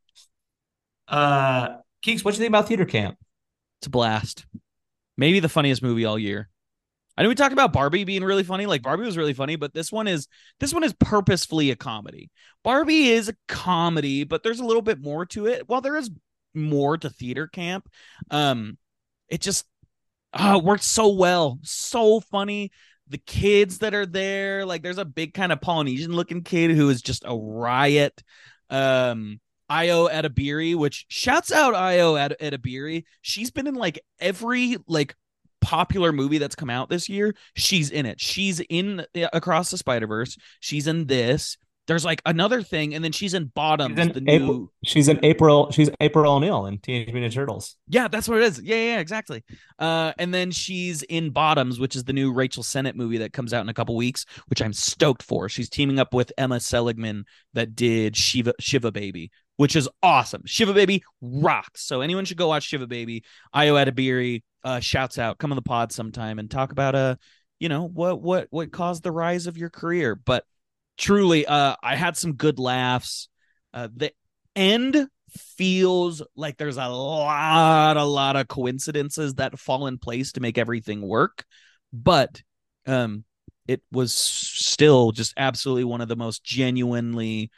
uh Keeks, what do you think about theater camp? It's a blast. Maybe the funniest movie all year. I know we talked about Barbie being really funny. Like Barbie was really funny, but this one is this one is purposefully a comedy. Barbie is a comedy, but there's a little bit more to it. While there is more to theater camp, um, it just oh, it works so well. So funny. The kids that are there, like there's a big kind of Polynesian looking kid who is just a riot. Um, Ayo Edebiri, which shouts out Ayo Ed- Edebiri. She's been in like every like popular movie that's come out this year. She's in it. She's in Across the Spider-Verse. She's in this. There's like another thing, and then she's in Bottoms, She's in the April, new. She's in April. She's April O'Neil in Teenage Mutant Ninja Turtles. Yeah, that's what it is. Yeah, yeah, exactly. Uh, and then she's in Bottoms, which is the new Rachel Sennett movie that comes out in a couple weeks, which I'm stoked for. She's teaming up with Emma Seligman that did Shiva Shiva Baby, which is awesome. Shiva Baby rocks. So anyone should go watch Shiva Baby. Ayo Edebiri uh, shouts out, come on the pod sometime and talk about uh, you know, what what what caused the rise of your career. But truly, uh, I had some good laughs. Uh, the end feels like there's a lot, a lot of coincidences that fall in place to make everything work. But um, it was still just absolutely one of the most genuinely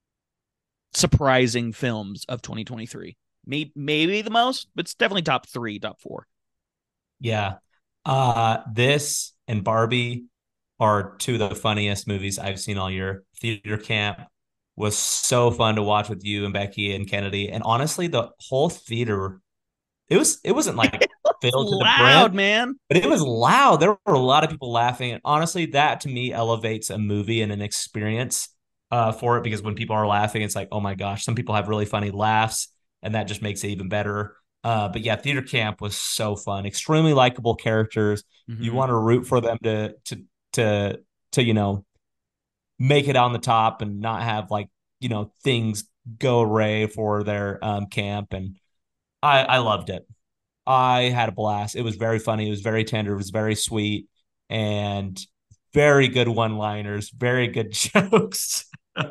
surprising films of twenty twenty-three. Maybe, maybe the most, but it's definitely top three, top four. Yeah. Uh, this and Barbie are two of the funniest movies I've seen all year. Theater Camp was so fun to watch with you and Becky and Kennedy. And honestly, the whole theater, it was it wasn't like filled to the Loud, brim, man. but it was loud. There were a lot of people laughing. And honestly, that to me elevates a movie and an experience uh, for it, because when people are laughing, it's like, oh my gosh, some people have really funny laughs, and that just makes it even better. Uh, but yeah, Theater Camp was so fun. Extremely likable characters. Mm-hmm. You want to root for them to to to to you know make it on the top and not have like you know things go awry for their um, camp. And I I loved it. I had a blast. It was very funny. It was very tender. It was very sweet, and very good one-liners. Very good jokes.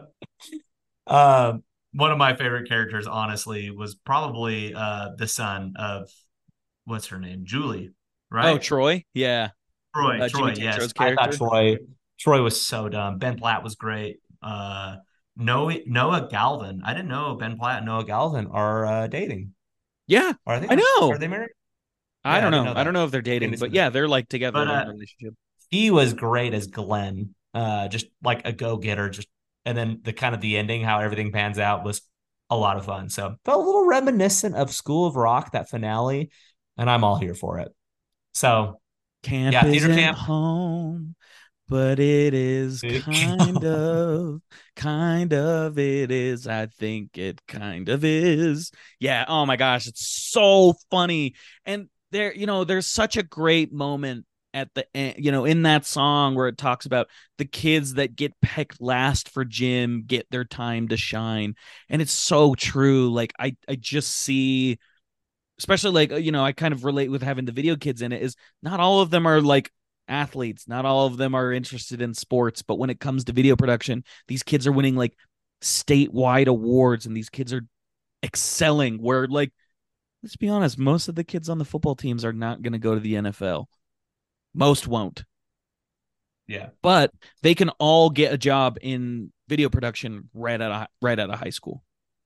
um. One of my favorite characters, honestly, was probably uh, the son of what's her name, Julie, right? Oh, Troy, yeah, Troy, uh, Troy, Jimmy yes. character. I thought Troy, Troy was so dumb. Ben Platt was great. Uh, Noah, Noah Galvin. I didn't know Ben Platt and Noah Galvin are uh, dating. Yeah, Are they? I know. Are they married? I Yeah, don't I know. know I don't know if they're dating, but yeah, they're like together but, uh, in a relationship. He was great as Glenn, uh, just like a go-getter. Just and then the kind of the ending, how everything pans out, was a lot of fun. So felt a little reminiscent of School of Rock, that finale, and I'm all here for it. So Camp yeah, Theater isn't Camp. home, but it is kind of, kind of it is. I think it kind of is. Yeah. Oh my gosh, it's so funny. And there, you know, there's such a great moment at the end, you know, in that song where it talks about the kids that get picked last for gym get their time to shine. And it's so true. Like I, I just see, especially like, you know, I kind of relate with having the video kids in it, is not all of them are like athletes. Not all of them are interested in sports, but when it comes to video production, these kids are winning like statewide awards, and these kids are excelling where, like, let's be honest, most of the kids on the football teams are not going to go to the N F L. Most won't. Yeah. But they can all get a job in video production right out of right out of high school.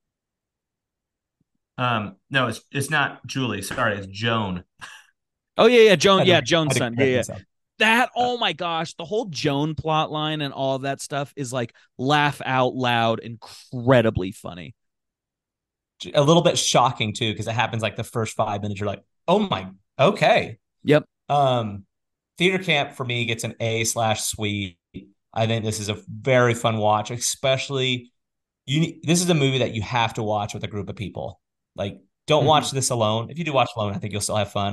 Um, no, it's it's not Julie. Sorry, it's Joan. Oh yeah, yeah, Joan. Yeah, Joan's son. Yeah, yeah. Myself. That, oh my gosh, the whole Joan plot line and all of that stuff is like laugh out loud, incredibly funny. A little bit shocking too, because it happens like the first five minutes. You're like, oh my, okay. Yep. Um, Theater Camp for me gets an A slash sweet. I think this is a very fun watch, especially you. This is a movie that you have to watch with a group of people. Like, don't mm-hmm. watch this alone. If you do watch alone, I think you'll still have fun.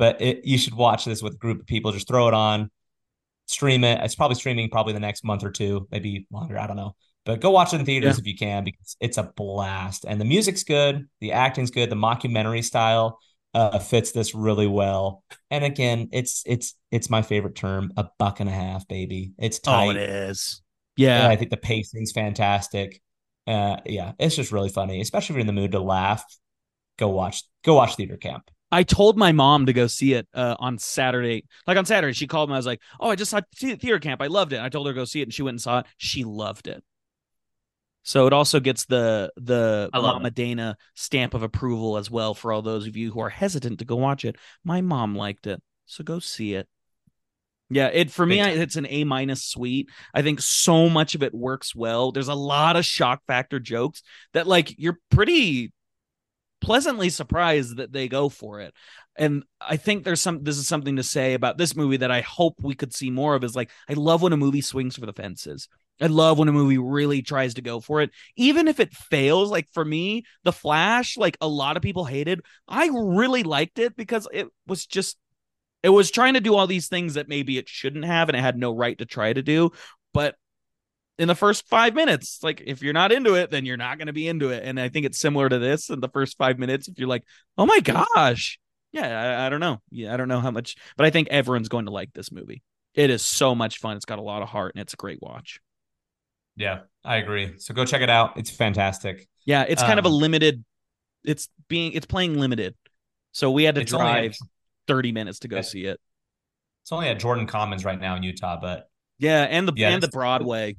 but it, you should watch this with a group of people. Just throw it on, stream it. It's probably streaming probably the next month or two, maybe longer. I don't know. But go watch it in Yeah. theaters if you can because it's a blast. And the music's good, the acting's good, the mockumentary style uh, fits this really well. And again, it's it's it's my favorite term, a buck and a half, baby. It's Oh, it tight. is. And Yeah. I think the pacing's fantastic. Uh, yeah, it's just really funny, especially if you're in the mood to laugh. Go watch, go watch Theater Camp. I told my mom to go see it uh, on Saturday. Like on Saturday, she called me. I was like, "Oh, I just saw Theater Camp. I loved it." And I told her to go see it, and she went and saw it. She loved it. So it also gets the the I love Mama it. Dana stamp of approval as well for all those of you who are hesitant to go watch it. My mom liked it, so go see it. Yeah, it for me, I, it's an A minus suite. I think so much of it works well. There's a lot of shock factor jokes that like you're pretty pleasantly surprised that they go for it. And I think there's some this is something to say about this movie that I hope we could see more of is like I love when a movie swings for the fences. I love when a movie really tries to go for it, even if it fails. Like for me, The Flash, like a lot of people hated. I really liked it because it was just it was trying to do all these things that maybe it shouldn't have and it had no right to try to do. But in the first five minutes, like if you're not into it, then you're not going to be into it. And I think it's similar to this in the first five minutes. If you're like, oh my gosh, yeah, I, I don't know. Yeah, I don't know how much, but I think everyone's going to like this movie. It is so much fun. It's got a lot of heart and it's a great watch. Yeah, I agree. So go check it out. It's fantastic. Yeah, it's kind of a Um, limited. It's being it's playing limited, so we had to It's only drive at, thirty minutes to go Yeah. see it. it's only at Jordan Commons right now in Utah, but Yeah, and the yeah, and the this, Broadway,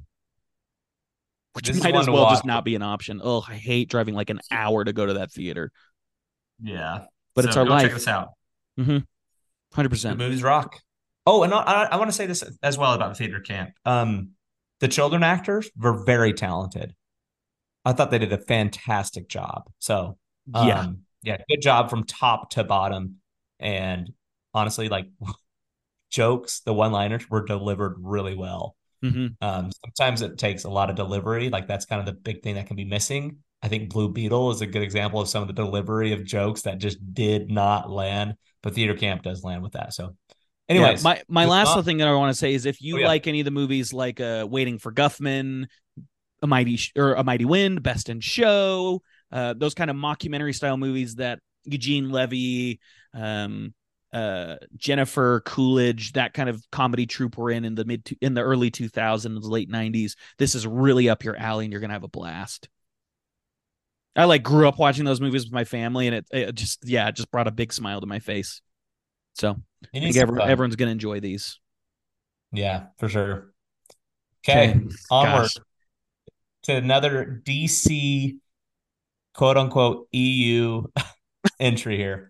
which this is might one as to well watch. just not be an option. Oh, I hate driving like an hour to go to that theater, Yeah. but So it's our go life. check this out. Mm-hmm. Hundred The percent. movies rock. Oh, and I, I want to say this as well about the theater camp. Um, the children actors were very talented. I thought they did a fantastic job. So, Yeah. um, yeah, good job from top to bottom. And honestly, like jokes, the one-liners were delivered really well. Mm-hmm. Um, sometimes it takes a lot of delivery. Like that's kind of the big thing that can be missing. I think Blue Beetle is a good example of some of the delivery of jokes that just did not land, but Theater Camp does land with that. So, Yeah, anyways, my my moving last on. thing that I want to say is if Oh you yeah, like any of the movies like uh Waiting for Guffman, A Mighty Sh- or A Mighty Wind, Best in Show, uh those kind of mockumentary style movies that Eugene Levy, um uh Jennifer Coolidge, that kind of comedy troupe were in in the mid in the early two thousands, late nineties. This is really up your alley and you're going to have a blast. I like grew up watching those movies with my family and it, it just yeah, it just brought a big smile to my face. So it I needs think some every, fun. everyone's going to enjoy these. Yeah, for sure. Okay. Okay, onward Gosh. to another D C quote unquote E U entry here.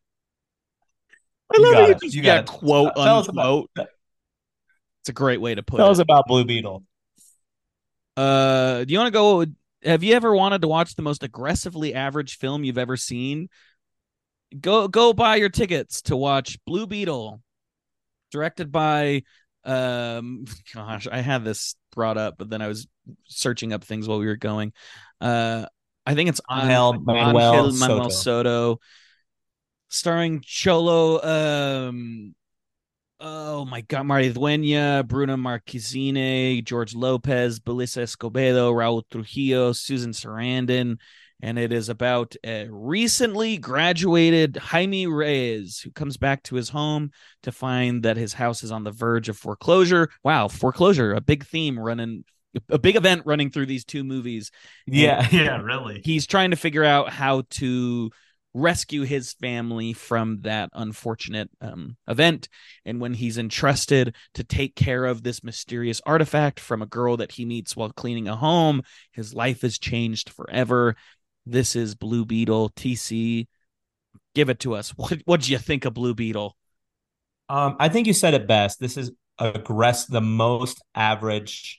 I You love how got you it. just, You yeah, got it. quote, Tell us about unquote. It's a great way to put tell it. us about Blue Beetle. Uh, do you want to go? Have you ever wanted to watch the most aggressively average film you've ever seen? Go, go buy your tickets to watch Blue Beetle, directed by, um, gosh, I had this brought up, but then I was searching up things while we were going. Uh, I think it's on Angel Manuel Angel Manuel Soto. Soto, starring Cholo, um, oh my God, Maria Dueña, Bruno Marquezine, George Lopez, Belissa Escobedo, Raul Trujillo, Susan Sarandon. And it is about a recently graduated Jaime Reyes who comes back to his home to find that his house is on the verge of foreclosure. Wow, foreclosure, a big theme running, a big event running through these two movies. Yeah, And yeah, really. he's trying to figure out how to rescue his family from that unfortunate um, event. And when he's entrusted to take care of this mysterious artifact from a girl that he meets while cleaning a home, his life is changed forever. This is Blue Beetle. T C, give it to us. What what do you think of Blue Beetle? Um, I think you said it best. This is aggress the most average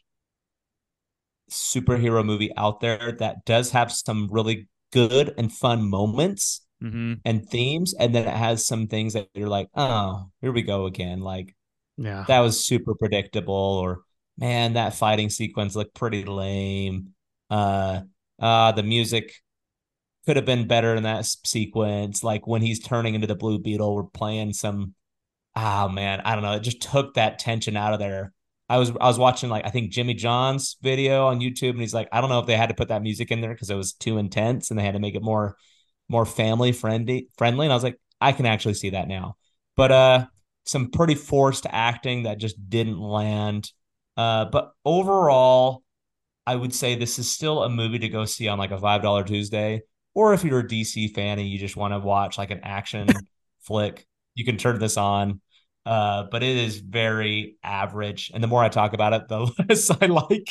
superhero movie out there that does have some really good and fun moments Mm-hmm. and themes, and then it has some things that you're like, oh, here we go again. Like Yeah. that was super predictable, or man, that fighting sequence looked pretty lame. Uh, uh, the music could have been better in that sequence. Like when he's turning into the Blue Beetle, we're playing some oh man, I don't know. It just took that tension out of there. I was I was watching like I think Jimmy John's video on YouTube, and he's like, I don't know if they had to put that music in there because it was too intense, and they had to make it more more family friendly friendly. And I was like, I can actually see that now. But uh, some pretty forced acting that just didn't land. Uh, but overall, I would say this is still a movie to go see on like a five dollar Tuesday, or if you're a D C fan and you just want to watch like an action flick, you can turn this on. Uh, but it is very average, and the more I talk about it, the less I like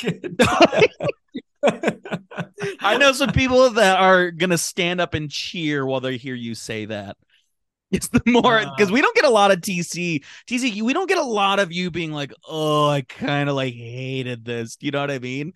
it. I know some people that are gonna stand up and cheer while they hear you say that. It's the more because uh, we don't get a lot of T C. T C, we don't get a lot of you being like, oh, I kind of like hated this. You know what I mean?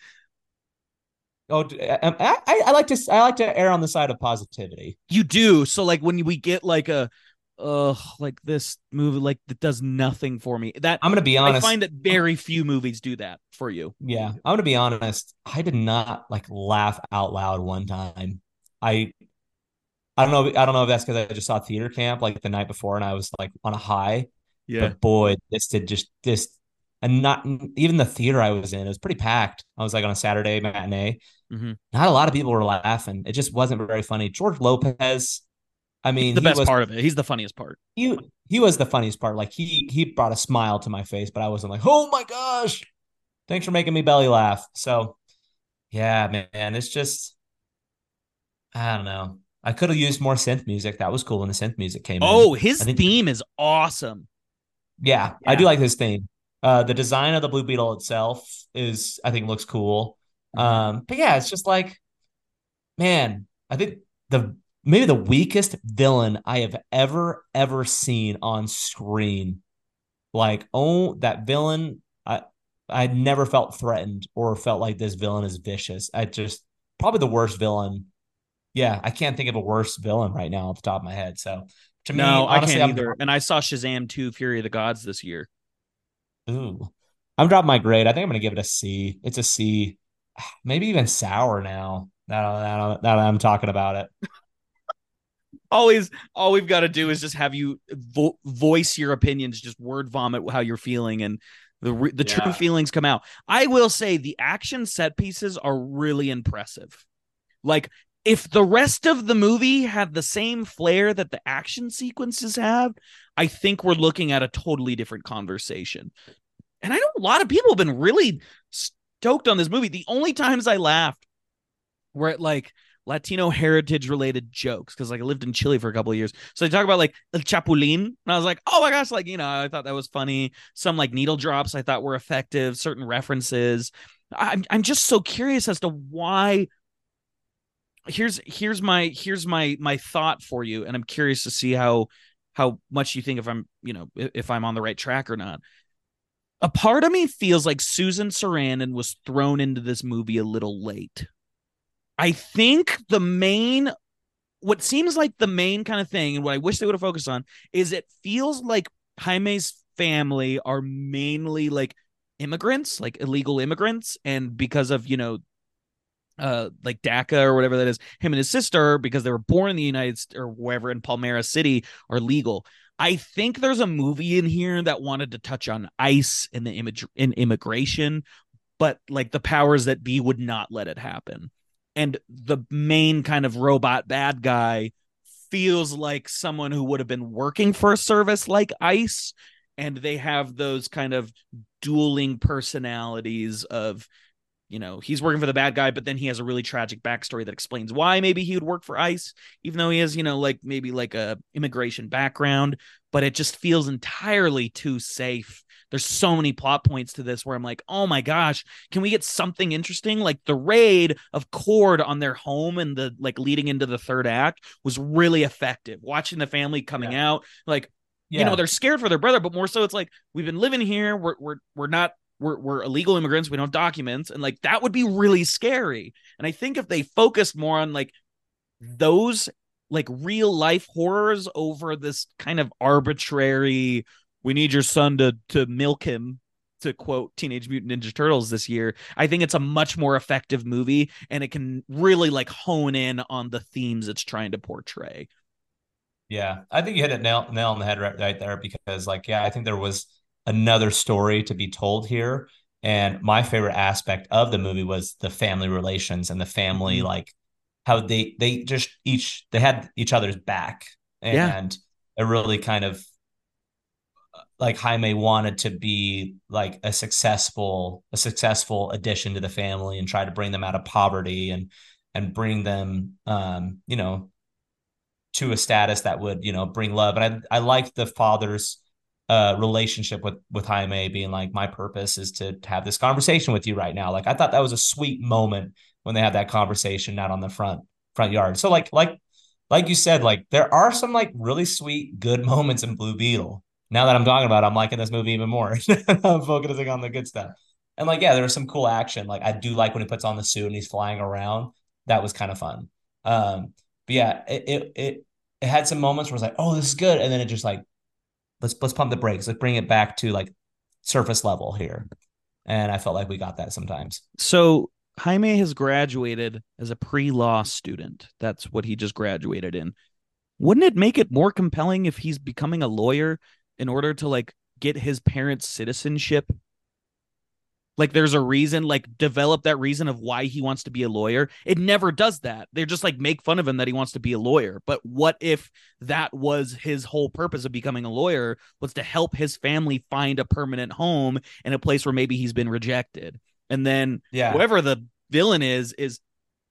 oh, I, I, I like to I like to err on the side of positivity. You do. So like when we get like a uh like this movie like that does nothing for me. That I'm gonna be I honest. find that very few movies do that for you. Yeah, I'm gonna be honest. I did not like laugh out loud one time. I I don't know. I don't know if that's because I just saw theater camp like the night before and I was like on a high. Yeah. But boy, this did just this, and not even the theater I was in. It was pretty packed. I was like on a Saturday matinee. Mm-hmm. Not a lot of people were laughing. It just wasn't very funny. George Lopez. I He's mean, the he best was part of it. He's the funniest part. he he was the funniest part. Like he he brought a smile to my face, but I wasn't like, oh my gosh, thanks for making me belly laugh. So yeah, man, it's just I don't know. I could have used more synth music. That was cool when the synth music came in. Oh, I his think theme is awesome. yeah, I do Yeah. like this theme. Uh, the design of the Blue Beetle itself is, I think, looks cool. Mm-hmm. Um, but yeah, it's just like, man, I think the maybe the weakest villain I have ever ever seen on screen. Like, oh, that villain, I I never felt threatened or felt like this villain is vicious. I just probably the worst villain. Yeah, I can't think of a worse villain right now off the top of my head. So to me, No, I honestly, can't I'm either. And I saw Shazam two Fury of the Gods this year. ooh, I'm dropping my grade. I think I'm gonna give it a C. It's a C, maybe even sour now. Now, now, now I'm talking about it. Always, all we've got to do is just have you vo- voice your opinions, just word vomit how you're feeling, and the re- the true Yeah. feelings come out. I will say the action set pieces are really impressive. Like if the rest of the movie had the same flair that the action sequences have, I think we're looking at a totally different conversation. And I know a lot of people have been really stoked on this movie. The only times I laughed were at like Latino heritage related jokes because like I lived in Chile for a couple of years. So they talk about like El Chapulín, and I was like, oh my gosh, like you know, I thought that was funny. Some like needle drops I thought were effective, certain references. I'm I'm just so curious as to why. Here's here's my here's my my thought for you, and I'm curious to see how how much you think if I'm you know if I'm on the right track or not. A part of me feels like Susan Sarandon was thrown into this movie a little late. I think the main, what seems like the main kind of thing, and what I wish they would have focused on, is it feels like Jaime's family are mainly like immigrants, like illegal immigrants. And because of, you know, uh, like DACA or whatever that is, him and his sister, because they were born in the United States or wherever in Palmyra City, are legal. I think there's a movie in here that wanted to touch on ICE and the image in immigration, but like the powers that be would not let it happen. And the main kind of robot bad guy feels like someone who would have been working for a service like ICE. And they have those kind of dueling personalities of, you know, he's working for the bad guy, but then he has a really tragic backstory that explains why maybe he would work for ICE, even though he has, you know, like maybe like a immigration background, but it just feels entirely too safe. There's so many plot points to this where I'm like, oh my gosh, can we get something interesting? Like the raid of Cord on their home and the like leading into the third act was really effective. Watching the family coming Yeah. out, like, you know, Yeah. they're scared for their brother, but more so it's like, we've been living here. We're, we're, we're not, we're, we're illegal immigrants. We don't have documents. And like, that would be really scary. And I think if they focused more on like those like real life horrors over this kind of arbitrary, we need your son to to milk him, to quote Teenage Mutant Ninja Turtles this year, I think it's a much more effective movie, and it can really like hone in on the themes it's trying to portray. Yeah, I think you hit it nail nail on the head right, right there because like yeah, I think there was another story to be told here. And my favorite aspect of the movie was the family relations and the family Mhm. like how they they just each they had each other's back Yeah. and it really kind of like Jaime wanted to be like a successful a successful addition to the family and try to bring them out of poverty and and bring them um you know to a status that would you know bring love. And I I like the father's uh relationship with with Jaime being like my purpose is to have this conversation with you right now. Like I thought that was a sweet moment when they had that conversation out on the front front yard. So like like like you said, like there are some like really sweet good moments in Blue Beetle. Now that I'm talking about it, I'm liking this movie even more. I'm focusing on the good stuff. And like yeah, there was some cool action. Like I do like when he puts on the suit and he's flying around. That was kind of fun. Um but yeah, it, it it it had some moments where it's like, oh, this is good, and then it just like let's let's pump the brakes, let's bring it back to like surface level here, and I felt like we got that sometimes. So Jaime has graduated as a pre-law student. That's what he just graduated in. Wouldn't it make it more compelling if he's becoming a lawyer in order to like get his parents' citizenship? Like there's a reason, like develop that reason of why he wants to be a lawyer. It never does that. They're just like make fun of him that he wants to be a lawyer. But what if that was his whole purpose of becoming a lawyer, was to help his family find a permanent home in a place where maybe he's been rejected. And then Yeah, whoever the villain is is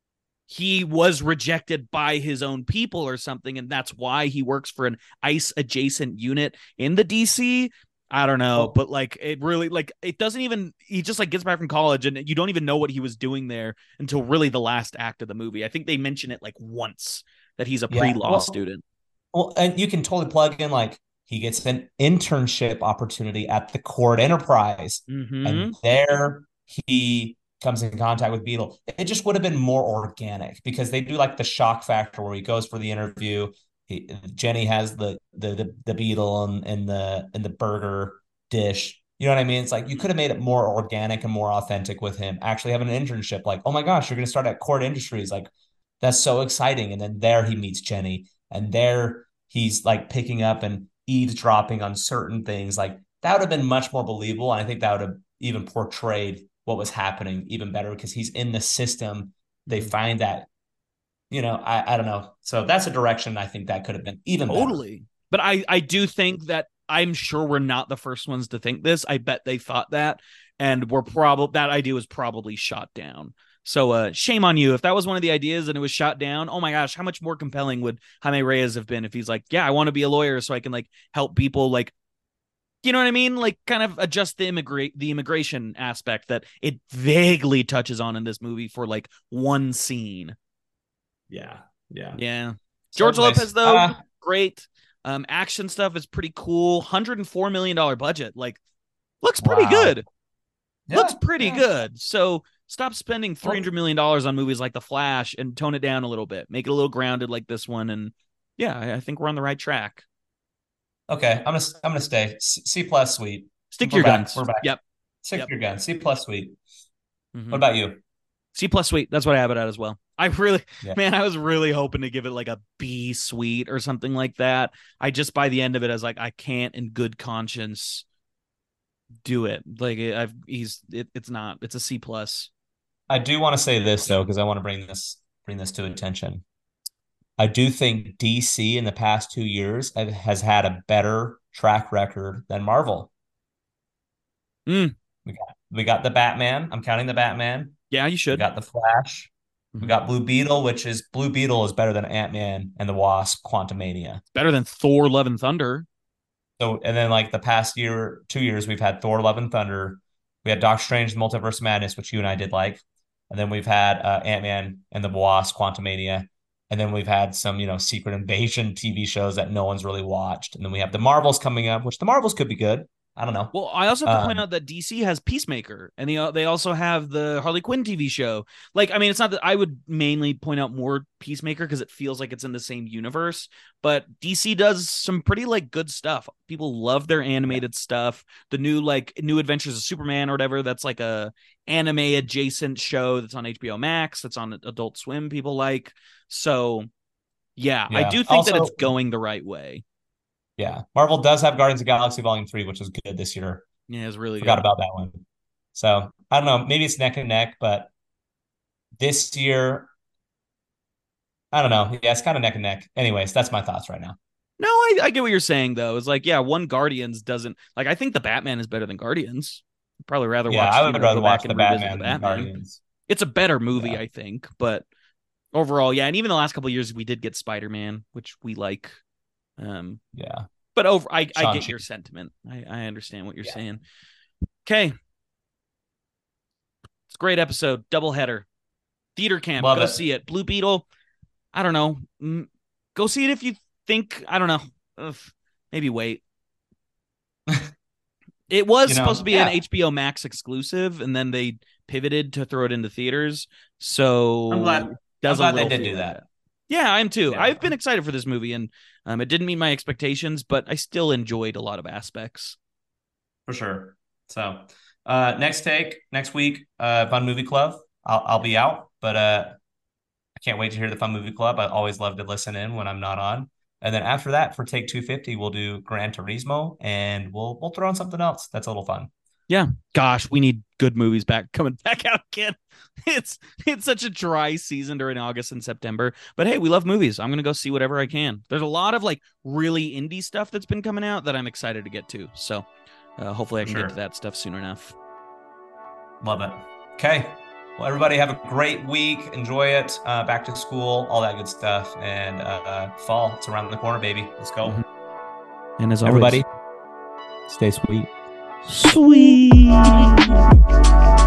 he was rejected by his own people or something, and that's why he works for an ICE adjacent unit in the D C. I don't know, well, but like it really like it doesn't even he just like gets back from college and you don't even know what he was doing there until really the last act of the movie. I think they mention it like once that he's a yeah, pre-law well, student. well, and you can totally plug in like he gets an internship opportunity at the Court Enterprise, and Mm-hmm. there he comes in contact with Beetle. It just would have been more organic because they do like the shock factor where he goes for the interview. He, Jenny has the the the, the Beetle and, and the and the burger dish. You know what I mean? It's like you could have made it more organic and more authentic with him actually having an internship. Like, oh my gosh, you're going to start at Court Industries. Like, that's so exciting. And then there he meets Jenny, and there he's like picking up and eavesdropping on certain things. Like that would have been much more believable. And I think that would have even portrayed what was happening even better because he's in the system. They Mm-hmm. find that, you know, I, I don't know. So that's a direction I think that could have been even better. Totally. But I I do think that I'm sure we're not the first ones to think this. I bet they thought that, and we're probably that idea was probably shot down. So uh shame on you if that was one of the ideas and it was shot down. Oh my gosh, how much more compelling would Jaime Reyes have been if he's like, yeah, I want to be a lawyer so I can like help people like you know what I mean? Like kind of adjust the immigrate the immigration aspect that it vaguely touches on in this movie for like one scene. Yeah. Yeah. Yeah. So George anyways, Lopez, though, uh, great. Um, action stuff is pretty cool. one hundred four million dollars budget. Like, looks pretty wow. good. Looks Yeah. pretty Yeah. good. So stop spending Well, three hundred million dollars on movies like The Flash and tone it down a little bit. Make it a little grounded like this one. And yeah, I, I think we're on the right track. okay. I'm gonna I'm gonna stay C, C plus sweet. Stick to We're your back. guns. We're back. Yep. Stick to Yep. your gun. C plus sweet. What Mm-hmm. about you? C plus sweet. That's what I have it at as well. I really, Yeah. man, I was really hoping to give it like a B sweet or something like that. I just by the end of it, I was like, I can't in good conscience do it. Like I've he's it, it's not. It's a C plus. I do want to say this though, because I want to bring this bring this to attention. I do think D C in the past two years has had a better track record than Marvel. Mm, We got we got the Batman. I'm counting the Batman. yeah, you We should. got the Flash. We Mm-hmm. got Blue Beetle, which is Blue Beetle is better than Ant-Man and the Wasp, Quantumania. Better than Thor: Love and Thunder. So and then like the past year, two years, we've had Thor: Love and Thunder. We had Doctor Strange: Multiverse of Madness, which you and I did like, and then we've had uh, Ant-Man and the Wasp, Quantumania, and then we've had some you know Secret Invasion T V shows that no one's really watched, and then we have the Marvels coming up, which the Marvels could be good. I don't know. Well, I also have to point Um, out that D C has Peacemaker, and they they also have the Harley Quinn T V show. Like, I mean, it's not that I would mainly point out more Peacemaker because it feels like it's in the same universe, but D C does some pretty like good stuff. People love their yeah, animated stuff. The new like New Adventures of Superman or whatever. That's like a anime adjacent show that's on H B O Max. That's on Adult Swim. People like so. Yeah, I Yeah. do think that Also, it's going the right way. yeah, Marvel does have Guardians of the Galaxy Volume Three, which is good this year. Yeah, it's really Forgot good. about that one. So I don't know. Maybe it's neck and neck, but this year, I don't know. Yeah, it's kind of neck and neck. Anyways, that's my thoughts right now. No, I, I get what you're saying though. It's like, yeah, one Guardians doesn't like. I think the Batman is better than Guardians. I'd probably rather Yeah, watch, I you would know, rather go back watch the and revisit the Batman than Batman. Guardians. It's a better movie, Yeah. I think, but overall, yeah. And even the last couple of years, we did get Spider Man, which we like. Um, Yeah. but over, I, I get Shang-Chi. your sentiment. I, I understand what you're Yeah. saying. Okay, it's a great episode, double header, theater camp. Love Go it. see it. Blue Beetle. I don't know. Mm, Go see it if you think. I don't know. Ugh, maybe wait. It was You know, supposed to be yeah. an H B O Max exclusive, and then they pivoted to throw it into theaters. So I'm glad. it I'm does a glad they little did feel do like that. Yeah, I am too. Yeah. I've been excited for this movie, and um, it didn't meet my expectations, but I still enjoyed a lot of aspects. For sure. So, uh, next take next week, uh, Fun Movie Club. I'll I'll be out, but uh, I can't wait to hear the Fun Movie Club. I always love to listen in when I'm not on. And then after that, for take two fifty, we'll do Gran Turismo, and we'll we'll throw in something else that's a little fun. Yeah, gosh, we need good movies back coming back out again. It's it's such a dry season during August and September, but hey, we love movies. I'm gonna go see whatever I can. There's a lot of like really indie stuff that's been coming out that I'm excited to get to. So uh, hopefully I can Sure. get to that stuff soon enough. Love it. Okay. Well, everybody have a great week. Enjoy it. Uh, back to school, all that good stuff. And uh, fall, it's around the corner, baby. Let's go. Mm-hmm. And as always, everybody, stay sweet. Sweet.